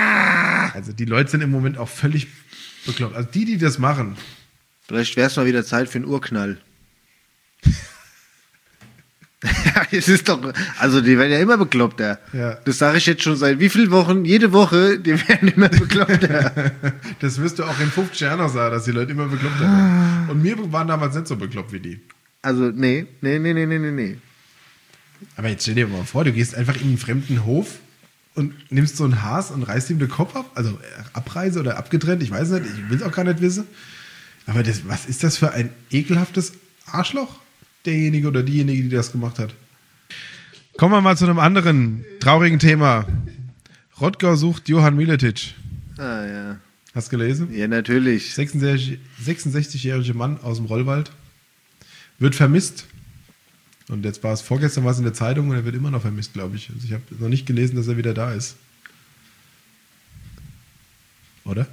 Also die Leute sind im Moment auch völlig bekloppt. Also die, die das machen, Vielleicht wäre es mal wieder Zeit für einen Urknall. Ja, es ist doch, also die werden ja immer bekloppter. Ja. Das sage ich jetzt schon seit wie vielen Wochen? Jede Woche, die werden immer bekloppter. das wirst du auch in fünfzig Jahren noch sagen, dass die Leute immer bekloppt werden. Und wir waren damals nicht so bekloppt wie die. Also nee, nee, nee, nee, nee, nee, nee. Aber jetzt stell dir mal vor, du gehst einfach in einen fremden Hof und nimmst so einen Has und reißt ihm den Kopf ab. Also äh, Abreise oder abgetrennt, ich weiß nicht, ich will es auch gar nicht wissen. Aber das, was ist das für ein ekelhaftes Arschloch? Derjenige oder diejenige, die das gemacht hat. Kommen wir mal zu einem anderen traurigen Thema. Rottgau sucht Johann Miletic. Ah ja. Hast du gelesen? Ja, natürlich. sechsundsechzig sechsundsechzigjährige Mann aus dem Rollwald. Wird vermisst. Und jetzt war es vorgestern war es in der Zeitung und er wird immer noch vermisst, glaube ich. Also ich habe noch nicht gelesen, dass er wieder da ist. Oder?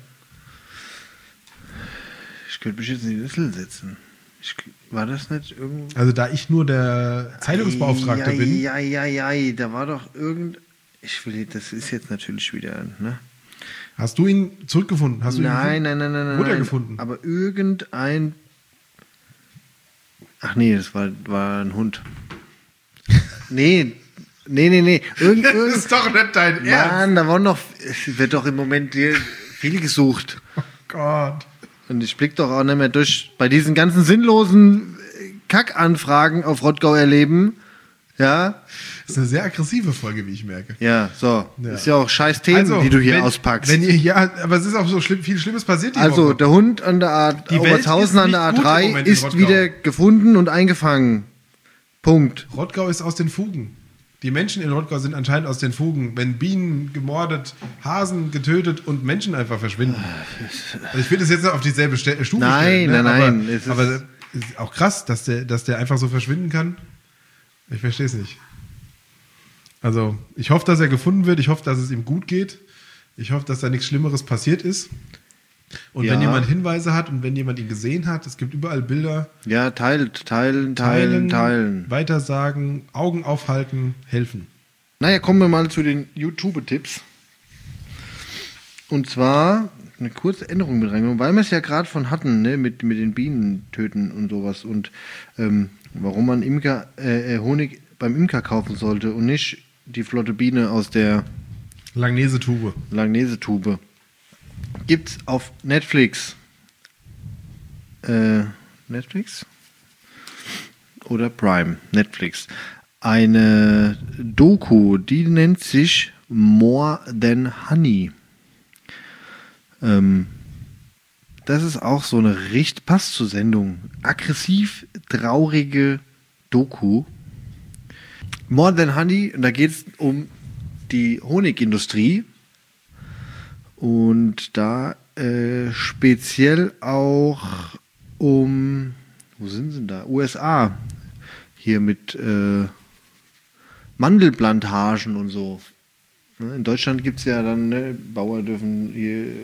Ich könnte mich jetzt in die Lissel setzen. Ich, war das nicht irgendwo? Also da ich nur der Zeitungsbeauftragte ei, bin. Ja, ja, ja, ja, da war doch irgend... Ich will, das ist jetzt natürlich wieder, ne? Hast du ihn zurückgefunden? Hast du nein, ihn nein, nein, nein, nein. Wurde er nein. gefunden? Aber irgendein... Ach nee, das war, war ein Hund. Nee, nee, nee, nee. Irgend, Das irgend, ist doch nicht dein Ernst. Mann, da war noch... Es wird doch im Moment hier viel gesucht. Oh Gott. Und ich blick doch auch nicht mehr durch. Bei diesen ganzen sinnlosen Kackanfragen auf Rottgau erleben, ja. Das ist eine sehr aggressive Folge, wie ich merke. Ja, so. Ja. Ist ja auch scheiß Themen, Also, die du hier wenn, auspackst. Wenn ihr, ja, aber es ist auch so schlimm, viel Schlimmes passiert. Die also, Woche. der Hund an der A Die Welt Obertshausen ist an der A nicht gut im drei Moment in ist Rottgau. wieder gefunden und eingefangen. Punkt. Rottgau ist aus den Fugen. Die Menschen in Rottgau sind anscheinend aus den Fugen. Wenn Bienen gemordet, Hasen getötet und Menschen einfach verschwinden. Also ich will das jetzt auf dieselbe Ste- Stufe Nein, stellen. Ne? nein, aber, nein, es ist- aber es ist auch krass, dass der, dass der einfach so verschwinden kann. Ich verstehe es nicht. Also ich hoffe, dass er gefunden wird. Ich hoffe, dass es ihm gut geht. Ich hoffe, dass da nichts Schlimmeres passiert ist. Und Ja. wenn jemand Hinweise hat und wenn jemand ihn gesehen hat, es gibt überall Bilder, Ja, teilt, teilen, teilen, teilen. weitersagen, Augen aufhalten, helfen. Naja, kommen wir mal zu den YouTube-Tipps. Und zwar eine kurze Änderung mit reingenommen, weil wir es ja gerade von hatten, ne, mit, mit den Bienen töten und sowas und ähm, warum man Imker, äh, Honig beim Imker kaufen sollte und nicht die flotte Biene aus der Langnese-Tube. Langnese-Tube. Gibt's auf Netflix. Äh, Netflix? Oder Prime. Netflix. Eine Doku, die nennt sich More Than Honey. Ähm, das ist auch so eine richtig, passt zur Sendung. Aggressiv, traurige Doku. More Than Honey, und da geht es um die Honigindustrie. Und da äh, speziell auch um, wo sind sie denn da? U S A. Hier mit äh, Mandelplantagen und so. Ne? In Deutschland gibt es ja dann, ne, Bauern dürfen hier äh,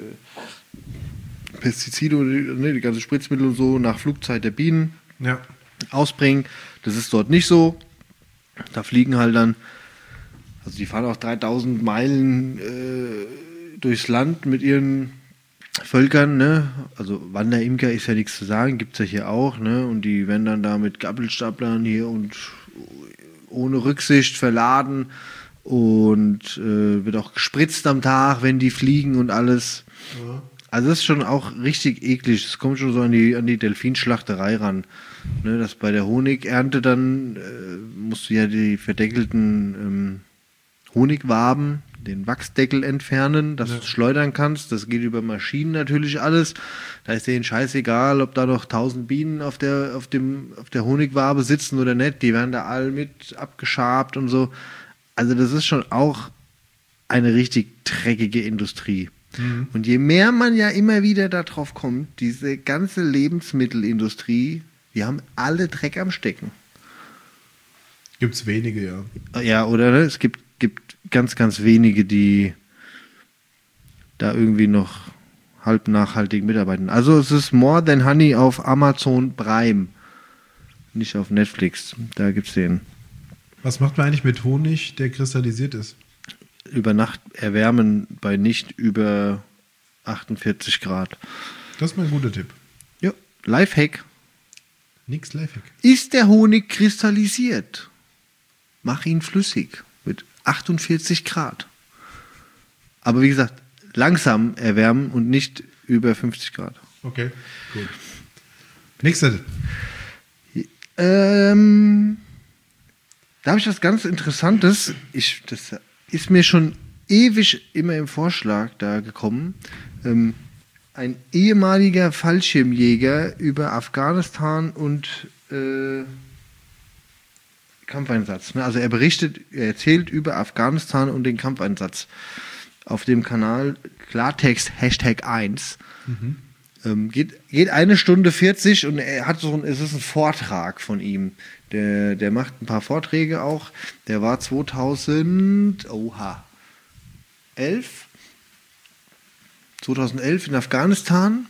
Pestizide, ne, die ganzen Spritzmittel und so nach Flugzeit der Bienen Ja. ausbringen. Das ist dort nicht so. Da fliegen halt dann, also die fahren auch dreitausend Meilen äh, durchs Land mit ihren Völkern, ne? Also Wanderimker ist ja nichts zu sagen, gibt es ja hier auch, ne? Und die werden dann da mit Gabelstaplern hier und ohne Rücksicht verladen und äh, wird auch gespritzt am Tag, wenn die fliegen und alles. Ja. Also das ist schon auch richtig eklig. Es kommt schon so an die, an die Delfinschlachterei ran. Ne, dass bei der Honigernte dann äh, musst du ja die verdeckelten ähm, Honigwaben, den Wachsdeckel entfernen, dass Ja. du es schleudern kannst. Das geht über Maschinen natürlich alles. Da ist denen scheißegal, ob da noch tausend Bienen auf der, auf dem, auf der Honigwabe sitzen oder nicht. Die werden da all mit abgeschabt und so. Also das ist schon auch eine richtig dreckige Industrie. Mhm. Und je mehr man ja immer wieder darauf kommt, diese ganze Lebensmittelindustrie, wir haben alle Dreck am Stecken. Gibt es wenige, ja. Ja, oder ne? Es gibt, gibt ganz, ganz wenige, die da irgendwie noch halb nachhaltig mitarbeiten. Also es ist More Than Honey auf Amazon Prime, nicht auf Netflix. Da gibt es den. Was macht man eigentlich mit Honig, der kristallisiert ist? Über Nacht erwärmen bei nicht über achtundvierzig Grad. Das ist mein guter Tipp. Ja, Lifehack. Nix Lifehack. Ist der Honig kristallisiert? Mach ihn flüssig mit achtundvierzig Grad. Aber wie gesagt, langsam erwärmen und nicht über fünfzig Grad. Okay, gut. Nächster Tipp. Ähm, da habe ich was ganz Interessantes. Ich, das ist mir schon ewig immer im Vorschlag da gekommen. Ähm, ein ehemaliger Fallschirmjäger über Afghanistan und äh, Kampfeinsatz. Ne? Also er berichtet, er erzählt über Afghanistan und den Kampfeinsatz auf dem Kanal Klartext Hashtag eins. Mhm. Ähm, geht, geht eine Stunde vierzig und er hat so ein, es ist ein Vortrag von ihm. Der, der macht ein paar Vorträge auch. Der war zweitausend, oha, elf, zweitausendelf in Afghanistan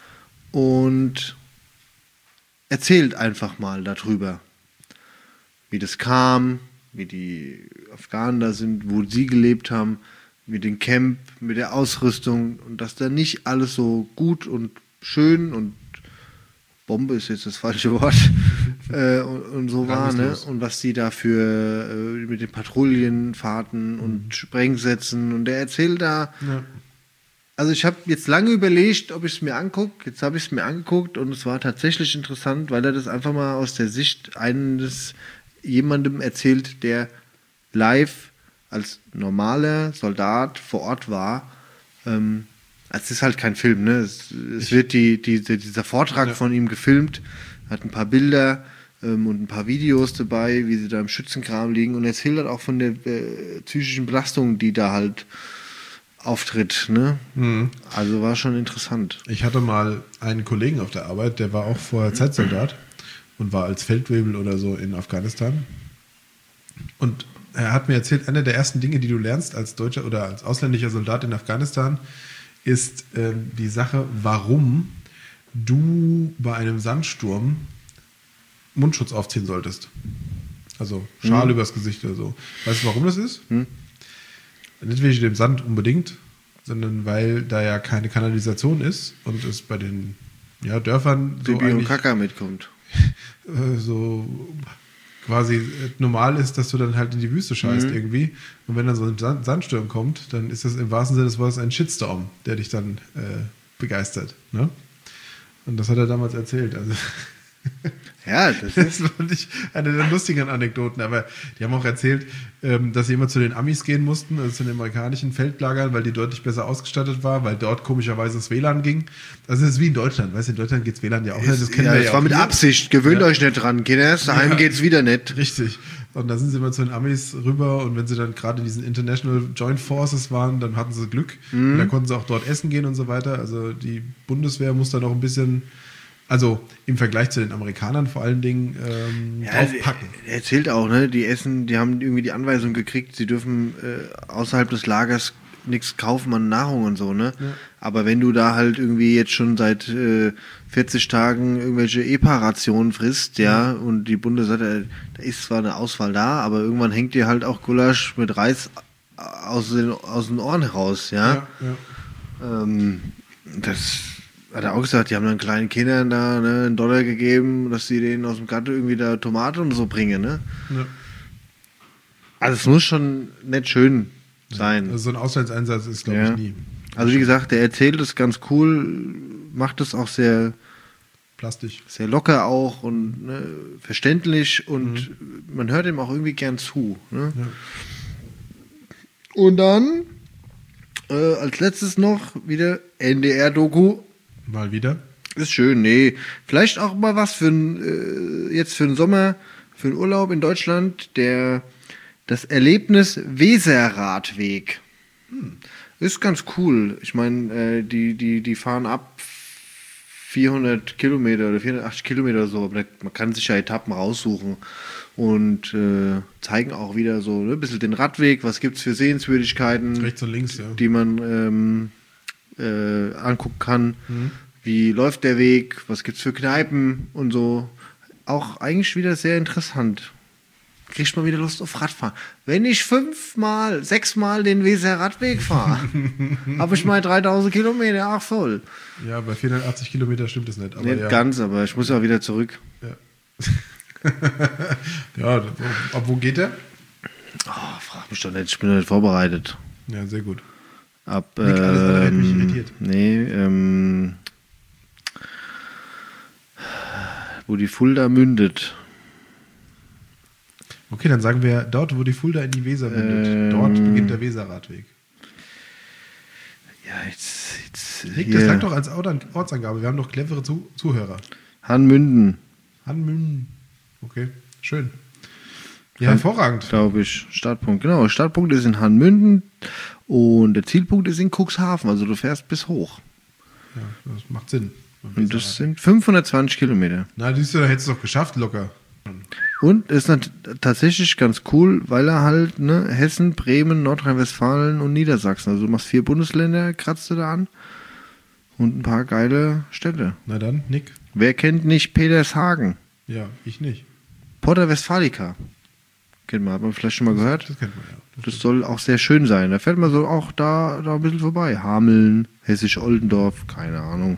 und erzählt einfach mal darüber, wie das kam, wie die Afghanen da sind, wo sie gelebt haben, mit dem Camp, mit der Ausrüstung und dass da nicht alles so gut und schön und Bombe ist jetzt das falsche Wort äh, und, und so war, ne? Und was die da für äh, mit den Patrouillenfahrten und Sprengsätzen und der erzählt da. Ja. Also ich habe jetzt lange überlegt, ob ich es mir angucke. Jetzt habe ich es mir angeguckt und es war tatsächlich interessant, weil er das einfach mal aus der Sicht eines jemandem erzählt, der live als normaler Soldat vor Ort war. Ähm, es ist halt kein Film, ne? Es, es wird die, die, dieser Vortrag ja. von ihm gefilmt, hat ein paar Bilder ähm, und ein paar Videos dabei, wie sie da im Schützenkram liegen und erzählt halt auch von der äh, psychischen Belastung, die da halt auftritt, ne? Mhm. Also war schon interessant. Ich hatte mal einen Kollegen auf der Arbeit, der war auch vorher Zeitsoldat und war als Feldwebel oder so in Afghanistan. Und er hat mir erzählt, eine der ersten Dinge, die du lernst als deutscher oder als ausländischer Soldat in Afghanistan, ist ähm, die Sache, warum du bei einem Sandsturm Mundschutz aufziehen solltest. Also Schal hm. übers Gesicht oder so. Weißt du, warum das ist? Hm. Nicht wegen dem Sand unbedingt, sondern weil da ja keine Kanalisation ist und es bei den ja, Dörfern so Bibi und Kaka mitkommt. so quasi normal ist, dass du dann halt in die Wüste scheißt mhm. irgendwie. Und wenn dann so ein Sand- Sandsturm kommt, dann ist das im wahrsten Sinne des Wortes ein Shitstorm, der dich dann äh, begeistert. Ne? Und das hat er damals erzählt. Also ja, das, das fand ich eine der lustigen Anekdoten. Aber die haben auch erzählt, ähm, dass sie immer zu den Amis gehen mussten, also zu den amerikanischen Feldlagern, weil die deutlich besser ausgestattet war, weil dort komischerweise das W L A N ging. Also es ist wie in Deutschland. Weißt du, in Deutschland geht's W L A N ja auch nicht. Das kennen ja, wir das ja war auch mit hier. Absicht. Gewöhnt ja. euch nicht dran, Kinder. Daheim ja. geht's wieder nicht. Richtig. Und da sind sie immer zu den Amis rüber und wenn sie dann gerade in diesen International Joint Forces waren, dann hatten sie Glück. Mhm. Und da konnten sie auch dort essen gehen und so weiter. Also die Bundeswehr muss da noch ein bisschen... Also im Vergleich zu den Amerikanern vor allen Dingen ähm, ja, draufpacken. Er erzählt auch, ne? Die essen, die haben irgendwie die Anweisung gekriegt, sie dürfen äh, außerhalb des Lagers nichts kaufen an Nahrung und so, ne? Ja. Aber wenn du da halt irgendwie jetzt schon seit äh, vierzig Tagen irgendwelche E P A-Rationen frisst, ja, ja, und die Bundeswehr, da ist zwar eine Auswahl da, aber irgendwann hängt dir halt auch Gulasch mit Reis aus den, aus den Ohren heraus, ja. ja, ja. Ähm, das hat er auch gesagt, die haben dann kleinen Kindern da ne, einen Dollar gegeben, dass sie denen aus dem Garten irgendwie da Tomate und so bringen, ne? Ja. Also es muss schon nicht schön sein. Also so ein Auslandseinsatz ist, glaube ja. ich, nie. Also wie gesagt, der erzählt es ganz cool, macht es auch sehr plastisch, sehr locker auch und ne, verständlich und mhm. man hört ihm auch irgendwie gern zu. Ne? Ja. Und dann äh, als letztes noch wieder N D R-Doku. Mal wieder. Ist schön, nee. Vielleicht auch mal was für ein, äh, jetzt für den Sommer, für den Urlaub in Deutschland, der das Erlebnis Weserradweg. Hm. Ist ganz cool. Ich meine, äh, die, die, die fahren ab vierhundert Kilometer oder vierhundertachtzig Kilometer oder so, aber da, man kann sich ja Etappen raussuchen und äh, zeigen auch wieder so ne, ein bisschen den Radweg, was gibt es für Sehenswürdigkeiten, rechts und links, ja. die man ähm, äh, angucken kann. Mhm. Wie läuft der Weg, was gibt es für Kneipen und so. Auch eigentlich wieder sehr interessant. Kriegt man wieder Lust auf Radfahren. Wenn ich fünfmal, sechsmal den Weser Radweg fahre, habe ich mal dreitausend Kilometer auch voll. Ja, bei vierhundertachtzig Kilometer stimmt es nicht. Aber nicht ja. ganz, aber ich muss ja wieder zurück. Ja, ja ab wo geht der? Oh, frag mich doch nicht, ich bin noch nicht vorbereitet. Ja, sehr gut. Ab, Nick, alles andere hätte mich irritiert. Nee, ähm, wo die Fulda mündet. Okay, dann sagen wir dort, wo die Fulda in die Weser mündet. Ähm, dort beginnt der Weserradweg. Ja, jetzt... jetzt Nick, das lag doch als Ortsangabe. Wir haben doch clevere Zuh- Zuhörer. Hanmünden. Hanmünden. Okay, schön. Ja, hervorragend. Glaube ich. Startpunkt, genau. Startpunkt ist in Hanmünden und der Zielpunkt ist in Cuxhaven. Also du fährst bis hoch. Ja, das macht Sinn. Und das sind fünfhundertzwanzig Kilometer. Na, siehst du, da hättest du es doch geschafft, locker. Und ist nat- tatsächlich ganz cool, weil er halt ne, Hessen, Bremen, Nordrhein-Westfalen und Niedersachsen. Also du machst vier Bundesländer, kratzt du da an. Und ein paar geile Städte. Na dann, Nick. Wer kennt nicht Petershagen? Ja, ich nicht. Porta Westfalica. Kennt man, hat man vielleicht schon mal gehört. Das kennt man ja. Das Das soll auch sehr schön sein. Da fährt man so auch da, da ein bisschen vorbei. Hameln, Hessisch-Oldendorf, keine Ahnung.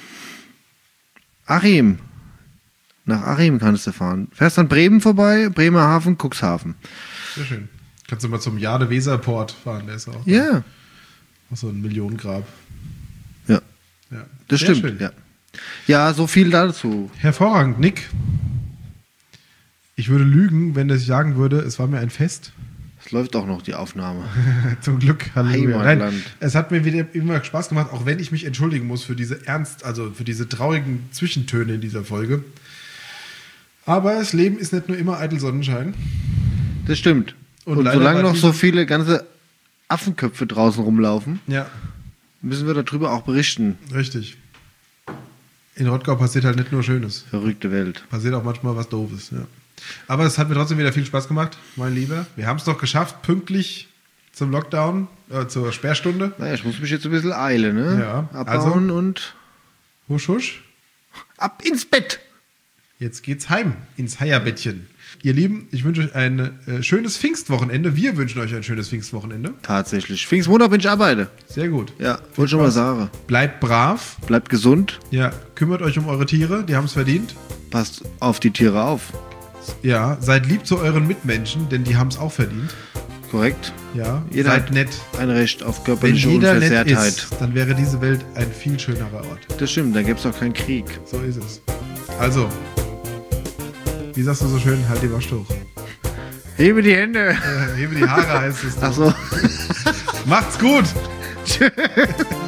Achim. Nach Achim kannst du fahren. Fährst an Bremen vorbei, Bremerhaven, Cuxhaven. sehr schön. Kannst du mal zum Jade-Weser-Port fahren, der ist auch. Ja, Auch so ein Millionengrab. ja, Ja. das Sehr stimmt. schön. Ja. ja, so viel dazu. Hervorragend, Nick. Ich würde lügen, wenn ich sagen würde, es war mir ein Fest. Es läuft auch noch die Aufnahme. Zum Glück, Halleluja. Heimatland. Nein, es hat mir wieder immer Spaß gemacht, auch wenn ich mich entschuldigen muss für diese ernst, also für diese traurigen Zwischentöne in dieser Folge. Aber das Leben ist nicht nur immer eitel Sonnenschein. Das stimmt. Und Und, leider solange war noch so diese- viele ganze Affenköpfe draußen rumlaufen, Ja, müssen wir darüber auch berichten. richtig. In Rottgau passiert halt nicht nur Schönes. Verrückte Welt. Passiert auch manchmal was Doofes, ja. Aber es hat mir trotzdem wieder viel Spaß gemacht, mein Lieber. Wir haben es doch geschafft, pünktlich zum Lockdown, äh, zur Sperrstunde. Naja, ich muss mich jetzt ein bisschen eilen, ne? Ja, Abbauen und Husch, husch. ab ins Bett. Jetzt geht's heim, ins Heierbettchen. Ihr Lieben, ich wünsche euch ein äh, schönes Pfingstwochenende. Wir wünschen euch ein schönes Pfingstwochenende. Tatsächlich. Pfingstmontag bin ich arbeite. Sehr gut. Ja, wollte schon mal sagen. Bleibt brav. Bleibt gesund, Ja, kümmert euch um eure Tiere, die haben es verdient. passt auf die Tiere auf. Ja, seid lieb zu euren Mitmenschen, denn die haben es auch verdient. Korrekt? Ja, Jeder seid hat nett. ein Recht auf Wenn körperliche jeder nett Unversehrtheit. ist, dann wäre diese Welt ein viel schönerer Ort. Das stimmt, dann gäbe es auch keinen Krieg. So ist es. Also, wie sagst du so schön, halt die Wasch hoch. Hebe die Hände. Äh, hebe die Haare heißt es. Ach so. Macht's gut! Tschüss.